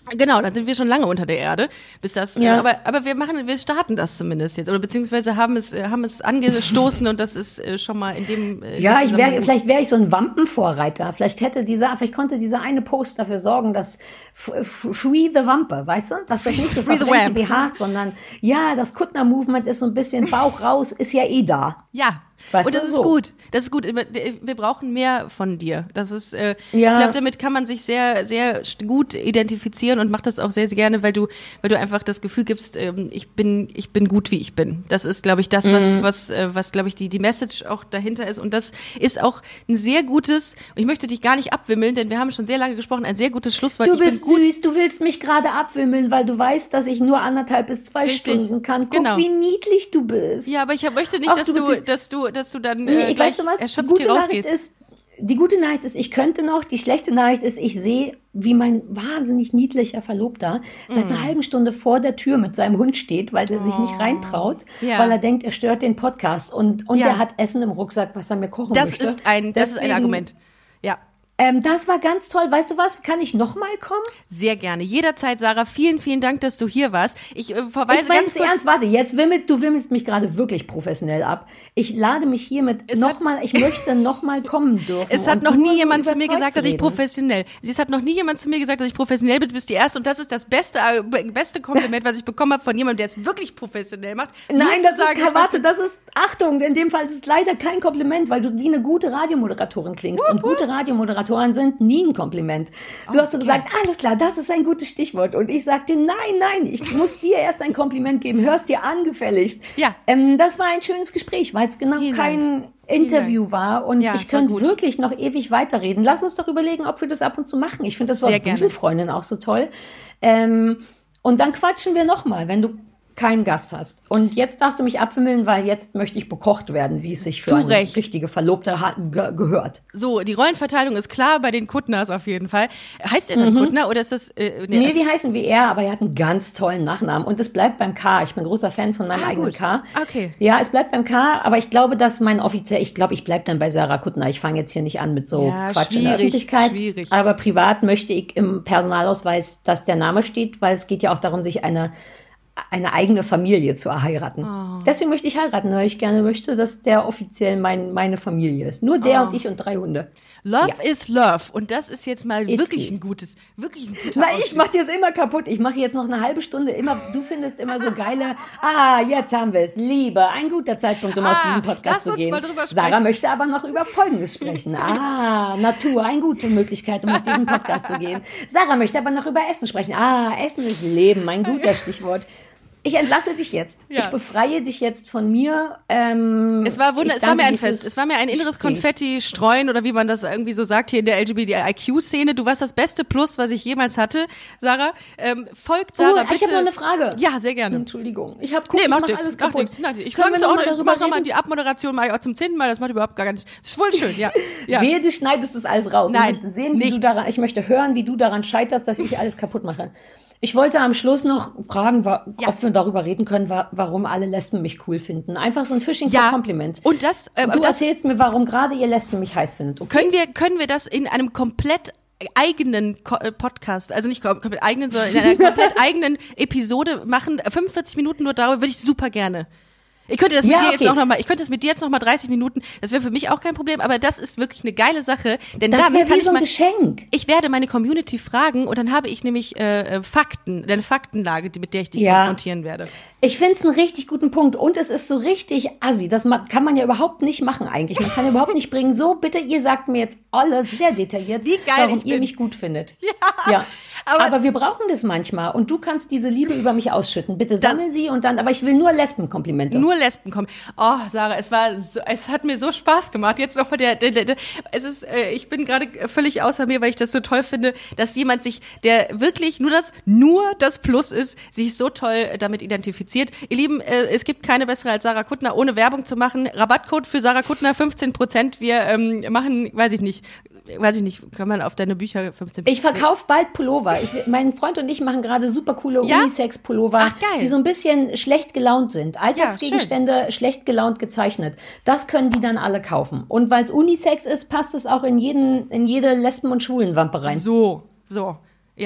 Genau, dann sind wir schon lange unter der Erde, bis das. Ja. Äh, aber aber wir machen, wir starten das zumindest jetzt oder beziehungsweise haben es äh, haben es angestoßen und das ist äh, schon mal in dem. Äh, Ja, in ich wär, vielleicht wäre ich so ein Wampenvorreiter. Vielleicht hätte dieser, vielleicht konnte dieser eine Post dafür sorgen, dass f- f- Free the Wampe, weißt du, dass das nicht so Free the verbrennte Wamp. B Hs, sondern ja, das Kuttner-Movement ist so ein bisschen Bauch raus, ist ja eh da. Ja. Weißt und das du, ist so. gut. Das ist gut. Wir brauchen mehr von dir. Das ist, äh, Ja. ich glaube, damit kann man sich sehr, sehr gut identifizieren und macht das auch sehr, sehr gerne, weil du, weil du einfach das Gefühl gibst, ähm, ich bin, ich bin gut, wie ich bin. Das ist, glaube ich, das, was, Mhm. was, äh, was, glaube ich, die, die Message auch dahinter ist. Und das ist auch ein sehr gutes, und ich möchte dich gar nicht abwimmeln, denn wir haben schon sehr lange gesprochen, ein sehr gutes Schlusswort. Du ich bist bin gut. süß, du willst mich gerade abwimmeln, weil du weißt, dass ich nur anderthalb bis zwei Richtig. Stunden kann. Guck, Genau. wie niedlich du bist. Ja, aber ich hab- möchte nicht, Ach, dass du du, bist süß. dass du, dass du dann, Nee, äh, ich gleich weiß du was, die erschöpft gute hier Nachricht rausgehst. ist, die gute Nachricht ist, ich könnte noch, die schlechte Nachricht ist, ich sehe, wie mein wahnsinnig niedlicher Verlobter seit Mm. einer halben Stunde vor der Tür mit seinem Hund steht, weil er sich nicht reintraut, Oh. Ja. weil er denkt, er stört den Podcast und, und Ja. er hat Essen im Rucksack, was er mir kochen Das möchte. ist ein, das ist ein Deswegen, Argument. Ja. Ähm, das war ganz toll. Weißt du was? Kann ich noch mal kommen? Sehr gerne. Jederzeit, Sarah. Vielen, vielen Dank, dass du hier warst. Ich äh, verweise Ich meine ganz es kurz. ernst, warte, jetzt wimmelt, du wimmelst mich gerade wirklich professionell ab. Ich lade mich hiermit Es noch hat- mal, ich möchte noch mal kommen dürfen. Es hat und noch nur nie so jemand zu mir überzeugt gesagt, dass ich reden. professionell. Es hat noch nie jemand zu mir gesagt, dass ich professionell bin. Du bist die Erste und das ist das beste, äh, beste Kompliment, was ich bekommen habe von jemandem, der es wirklich professionell macht. Nur Nein, zu das sagen, ist, ich mach- warte, das ist, Achtung, in dem Fall ist es leider kein Kompliment, weil du wie eine gute Radiomoderatorin klingst. Und gute Radiomoderatoren sind nie ein Kompliment. Du hast so Okay. gesagt, alles klar, das ist ein gutes Stichwort. Und ich sagte, nein, nein, ich muss dir erst ein Kompliment geben. Hörst dir an, gefälligst. Ja. Ähm, das war ein schönes Gespräch, weil es genau Vielen kein Dank. Interview war. Und Ja, ich es war könnte gut. wirklich noch ewig weiterreden. Lass uns doch überlegen, ob wir das ab und zu machen. Ich finde das Sehr Wort gerne. Busenfreundin auch so toll. Ähm, und dann quatschen wir nochmal, wenn du keinen Gast hast. Und jetzt darfst du mich abwimmeln, weil jetzt möchte ich bekocht werden, wie es sich für Zu eine Recht. richtige Verlobte hat, ge gehört. So, die Rollenverteilung ist klar bei den Kuttners auf jeden Fall. Heißt er dann Kuttner oder ist das, äh, Nee, also- die heißen wie er, aber er hat einen ganz tollen Nachnamen. Und es bleibt beim K. Ich bin großer Fan von meinem Ah, eigenen gut. K. Okay. Ja, es bleibt beim K, aber ich glaube, dass mein offiziell, ich glaube, ich bleibe dann bei Sarah Kuttner. Ich fange jetzt hier nicht an mit so Ja, Quatsch in der schwierig, Öffentlichkeit. schwierig. Aber privat möchte ich im Personalausweis, dass der Name steht, weil es geht ja auch darum, sich eine eine eigene Familie zu heiraten. Oh. Deswegen möchte ich heiraten, weil ich gerne möchte, dass der offiziell mein, meine Familie ist. Nur der Oh. und ich und drei Hunde. Love is Love. Und das ist jetzt mal It wirklich is. ein gutes, wirklich ein guter Na, ich Ausstieg. mach dir es immer kaputt. Ich mache jetzt noch eine halbe Stunde immer. Du findest immer so geile. Ah, jetzt haben wir es. Liebe, ein guter Zeitpunkt, um Ah, aus diesem lass Podcast zu uns gehen. mal drüber Sarah sprechen. möchte aber noch über Folgendes sprechen. Ah, Natur, eine gute Möglichkeit, um aus diesem Podcast zu gehen. Sarah möchte aber noch über Essen sprechen. Ah, Essen ist Leben, ein guter Stichwort. Ich entlasse dich jetzt. Ja. Ich befreie dich jetzt von mir. Ähm, Es war wunder, ich es war mir danke ein dir fürs Fest. Es war mir ein inneres Gespräch. Konfetti streuen oder wie man das irgendwie so sagt hier in der L G B T I Q-Szene. Du warst das beste Plus, was ich jemals hatte, Sarah. Ähm, folgt Sarah Oh, bitte. ich habe noch eine Frage. Ja, sehr gerne. Entschuldigung. Ich habe Nee, ich mach mach nichts. alles Mach kaputt. nichts. Nein, ich Können wir mach noch auch, mal ich darüber mach noch mal reden? die Abmoderation mache ich auch zum zehnten Mal. Das macht überhaupt gar nichts. Das ist voll schön, ja. ja. Wehe, du schneidest das alles raus. Nein, ich möchte sehen, wie du nichts. daran, ich möchte hören, wie du daran scheiterst, dass ich alles kaputt mache. Ich wollte am Schluss noch fragen, wa- Ja. ob wir darüber reden können, wa warum alle Lesben mich cool finden. Einfach so ein Fishing Ja. for Compliments. Und das, äh, du das erzählst mir, warum gerade ihr Lesben mich heiß findet. Okay? können wir, können wir das in einem komplett eigenen Ko äh, Podcast, also nicht kom komplett eigenen, sondern in einer komplett eigenen Episode machen, fünfundvierzig Minuten nur darüber, würde ich super gerne. Ich könnte das mit Ja, dir okay. jetzt auch noch mal, ich könnte das mit dir jetzt noch mal dreißig Minuten, das wäre für mich auch kein Problem, aber das ist wirklich eine geile Sache, denn Das dann wäre kann wie ich so ein mal, Geschenk. ich werde meine Community fragen und dann habe ich nämlich äh, äh, Fakten, eine Faktenlage, die- mit der ich dich Ja. konfrontieren werde. Ich finde es einen richtig guten Punkt. Und es ist so richtig assi. Das ma- kann man ja überhaupt nicht machen eigentlich. Man kann ja überhaupt nicht bringen. So, bitte, ihr sagt mir jetzt alle sehr detailliert, Wie geil warum ich ihr bin. mich gut findet. Ja, Ja. aber- Aber, wir brauchen das manchmal. Und du kannst diese Liebe über mich ausschütten. Bitte sammel sie und dann, aber ich will nur Lesbenkomplimente. Nur Lesben kommen. Oh, Sarah, es war, so, es hat mir so Spaß gemacht. Jetzt nochmal der, der, der, der, es ist, äh, ich bin gerade völlig außer mir, weil ich das so toll finde, dass jemand sich, der wirklich nur das, nur das Plus ist, sich so toll äh, damit identifiziert. Ihr Lieben, äh, es gibt keine bessere als Sarah Kuttner, ohne Werbung zu machen. Rabattcode für Sarah Kuttner, fünfzehn Prozent. Wir ähm, machen, weiß ich nicht, weiß ich nicht, kann man auf deine Bücher fünfzehn Prozent. Ich verkaufe bald Pullover. Ich, mein Freund und ich machen gerade super coole Ja? Unisex-Pullover, Ach, geil. die so ein bisschen schlecht gelaunt sind. Alltagsgegenstände schlecht gelaunt gezeichnet. Das können die dann alle kaufen. Und weil es Unisex ist, passt es auch in jeden, in jede Lesben- und Schwulenwampe rein. So, so, ja.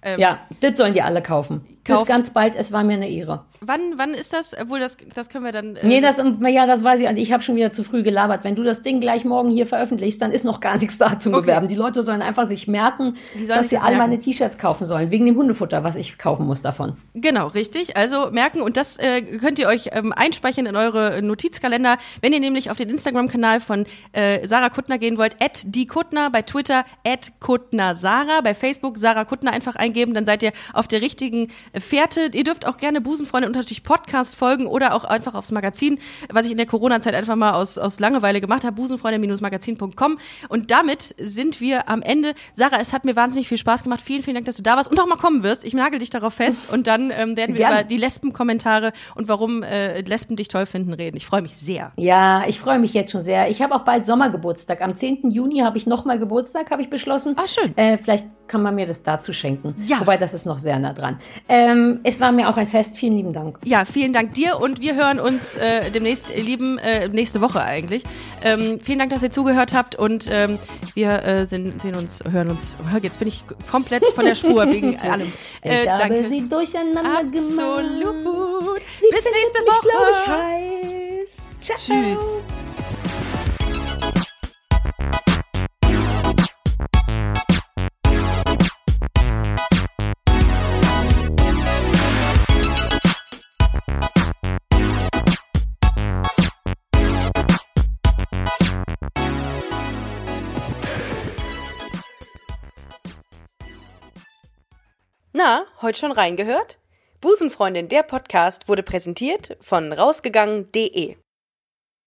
Ähm, ja, das sollen die alle kaufen. Bis ganz bald, es war mir eine Ehre. Wann, wann ist das? Obwohl, das, das können wir dann... Äh nee, das, ja, das weiß ich. Ich habe schon wieder zu früh gelabert. Wenn du das Ding gleich morgen hier veröffentlichst, dann ist noch gar nichts da zum okay. Bewerben. Die Leute sollen einfach sich merken, dass sie all meine T-Shirts kaufen sollen. Wegen dem Hundefutter, was ich kaufen muss davon. Genau, richtig. Also merken. Und das äh, könnt ihr euch ähm, einspeichern in eure Notizkalender. Wenn ihr nämlich auf den Instagram-Kanal von äh, Sarah Kuttner gehen wollt, at die Kuttner, bei Twitter at Kuttner Sarah, bei Facebook Sarah Kuttner einfach eingeben, dann seid ihr auf der richtigen Fährte. Ihr dürft auch gerne Busenfreunde unterstrich Podcast folgen oder auch einfach aufs Magazin, was ich in der Corona-Zeit einfach mal aus, aus Langeweile gemacht habe, busenfreunde Magazin punkt com. Und damit sind wir am Ende. Sarah, es hat mir wahnsinnig viel Spaß gemacht. Vielen, vielen Dank, dass du da warst und auch mal kommen wirst. Ich nagel dich darauf fest und dann ähm, werden wir gerne über die Lesben-Kommentare und warum äh, Lesben dich toll finden reden. Ich freue mich sehr. Ja, ich freue mich jetzt schon sehr. Ich habe auch bald Sommergeburtstag. Am zehnten Juni habe ich nochmal Geburtstag, habe ich beschlossen. Ah, schön. Äh, vielleicht kann man mir das dazu schenken. Ja. Wobei, das ist noch sehr nah dran. Ähm, es war mir auch ein Fest. Vielen lieben Dank. Ja, vielen Dank dir und wir hören uns äh, demnächst, ihr Lieben, äh, nächste Woche eigentlich. Ähm, vielen Dank, dass ihr zugehört habt und ähm, wir äh, sind, sehen uns, hören uns. Jetzt bin ich komplett von der Spur wegen allem. Äh, ich habe danke. sie durcheinander gemacht. Absolut. Sie Bis nächste mich, Woche. glaube ich, heiß. Ciao. Tschüss. Na, heute schon reingehört? Busenfreundin, der Podcast wurde präsentiert von rausgegangen punkt de.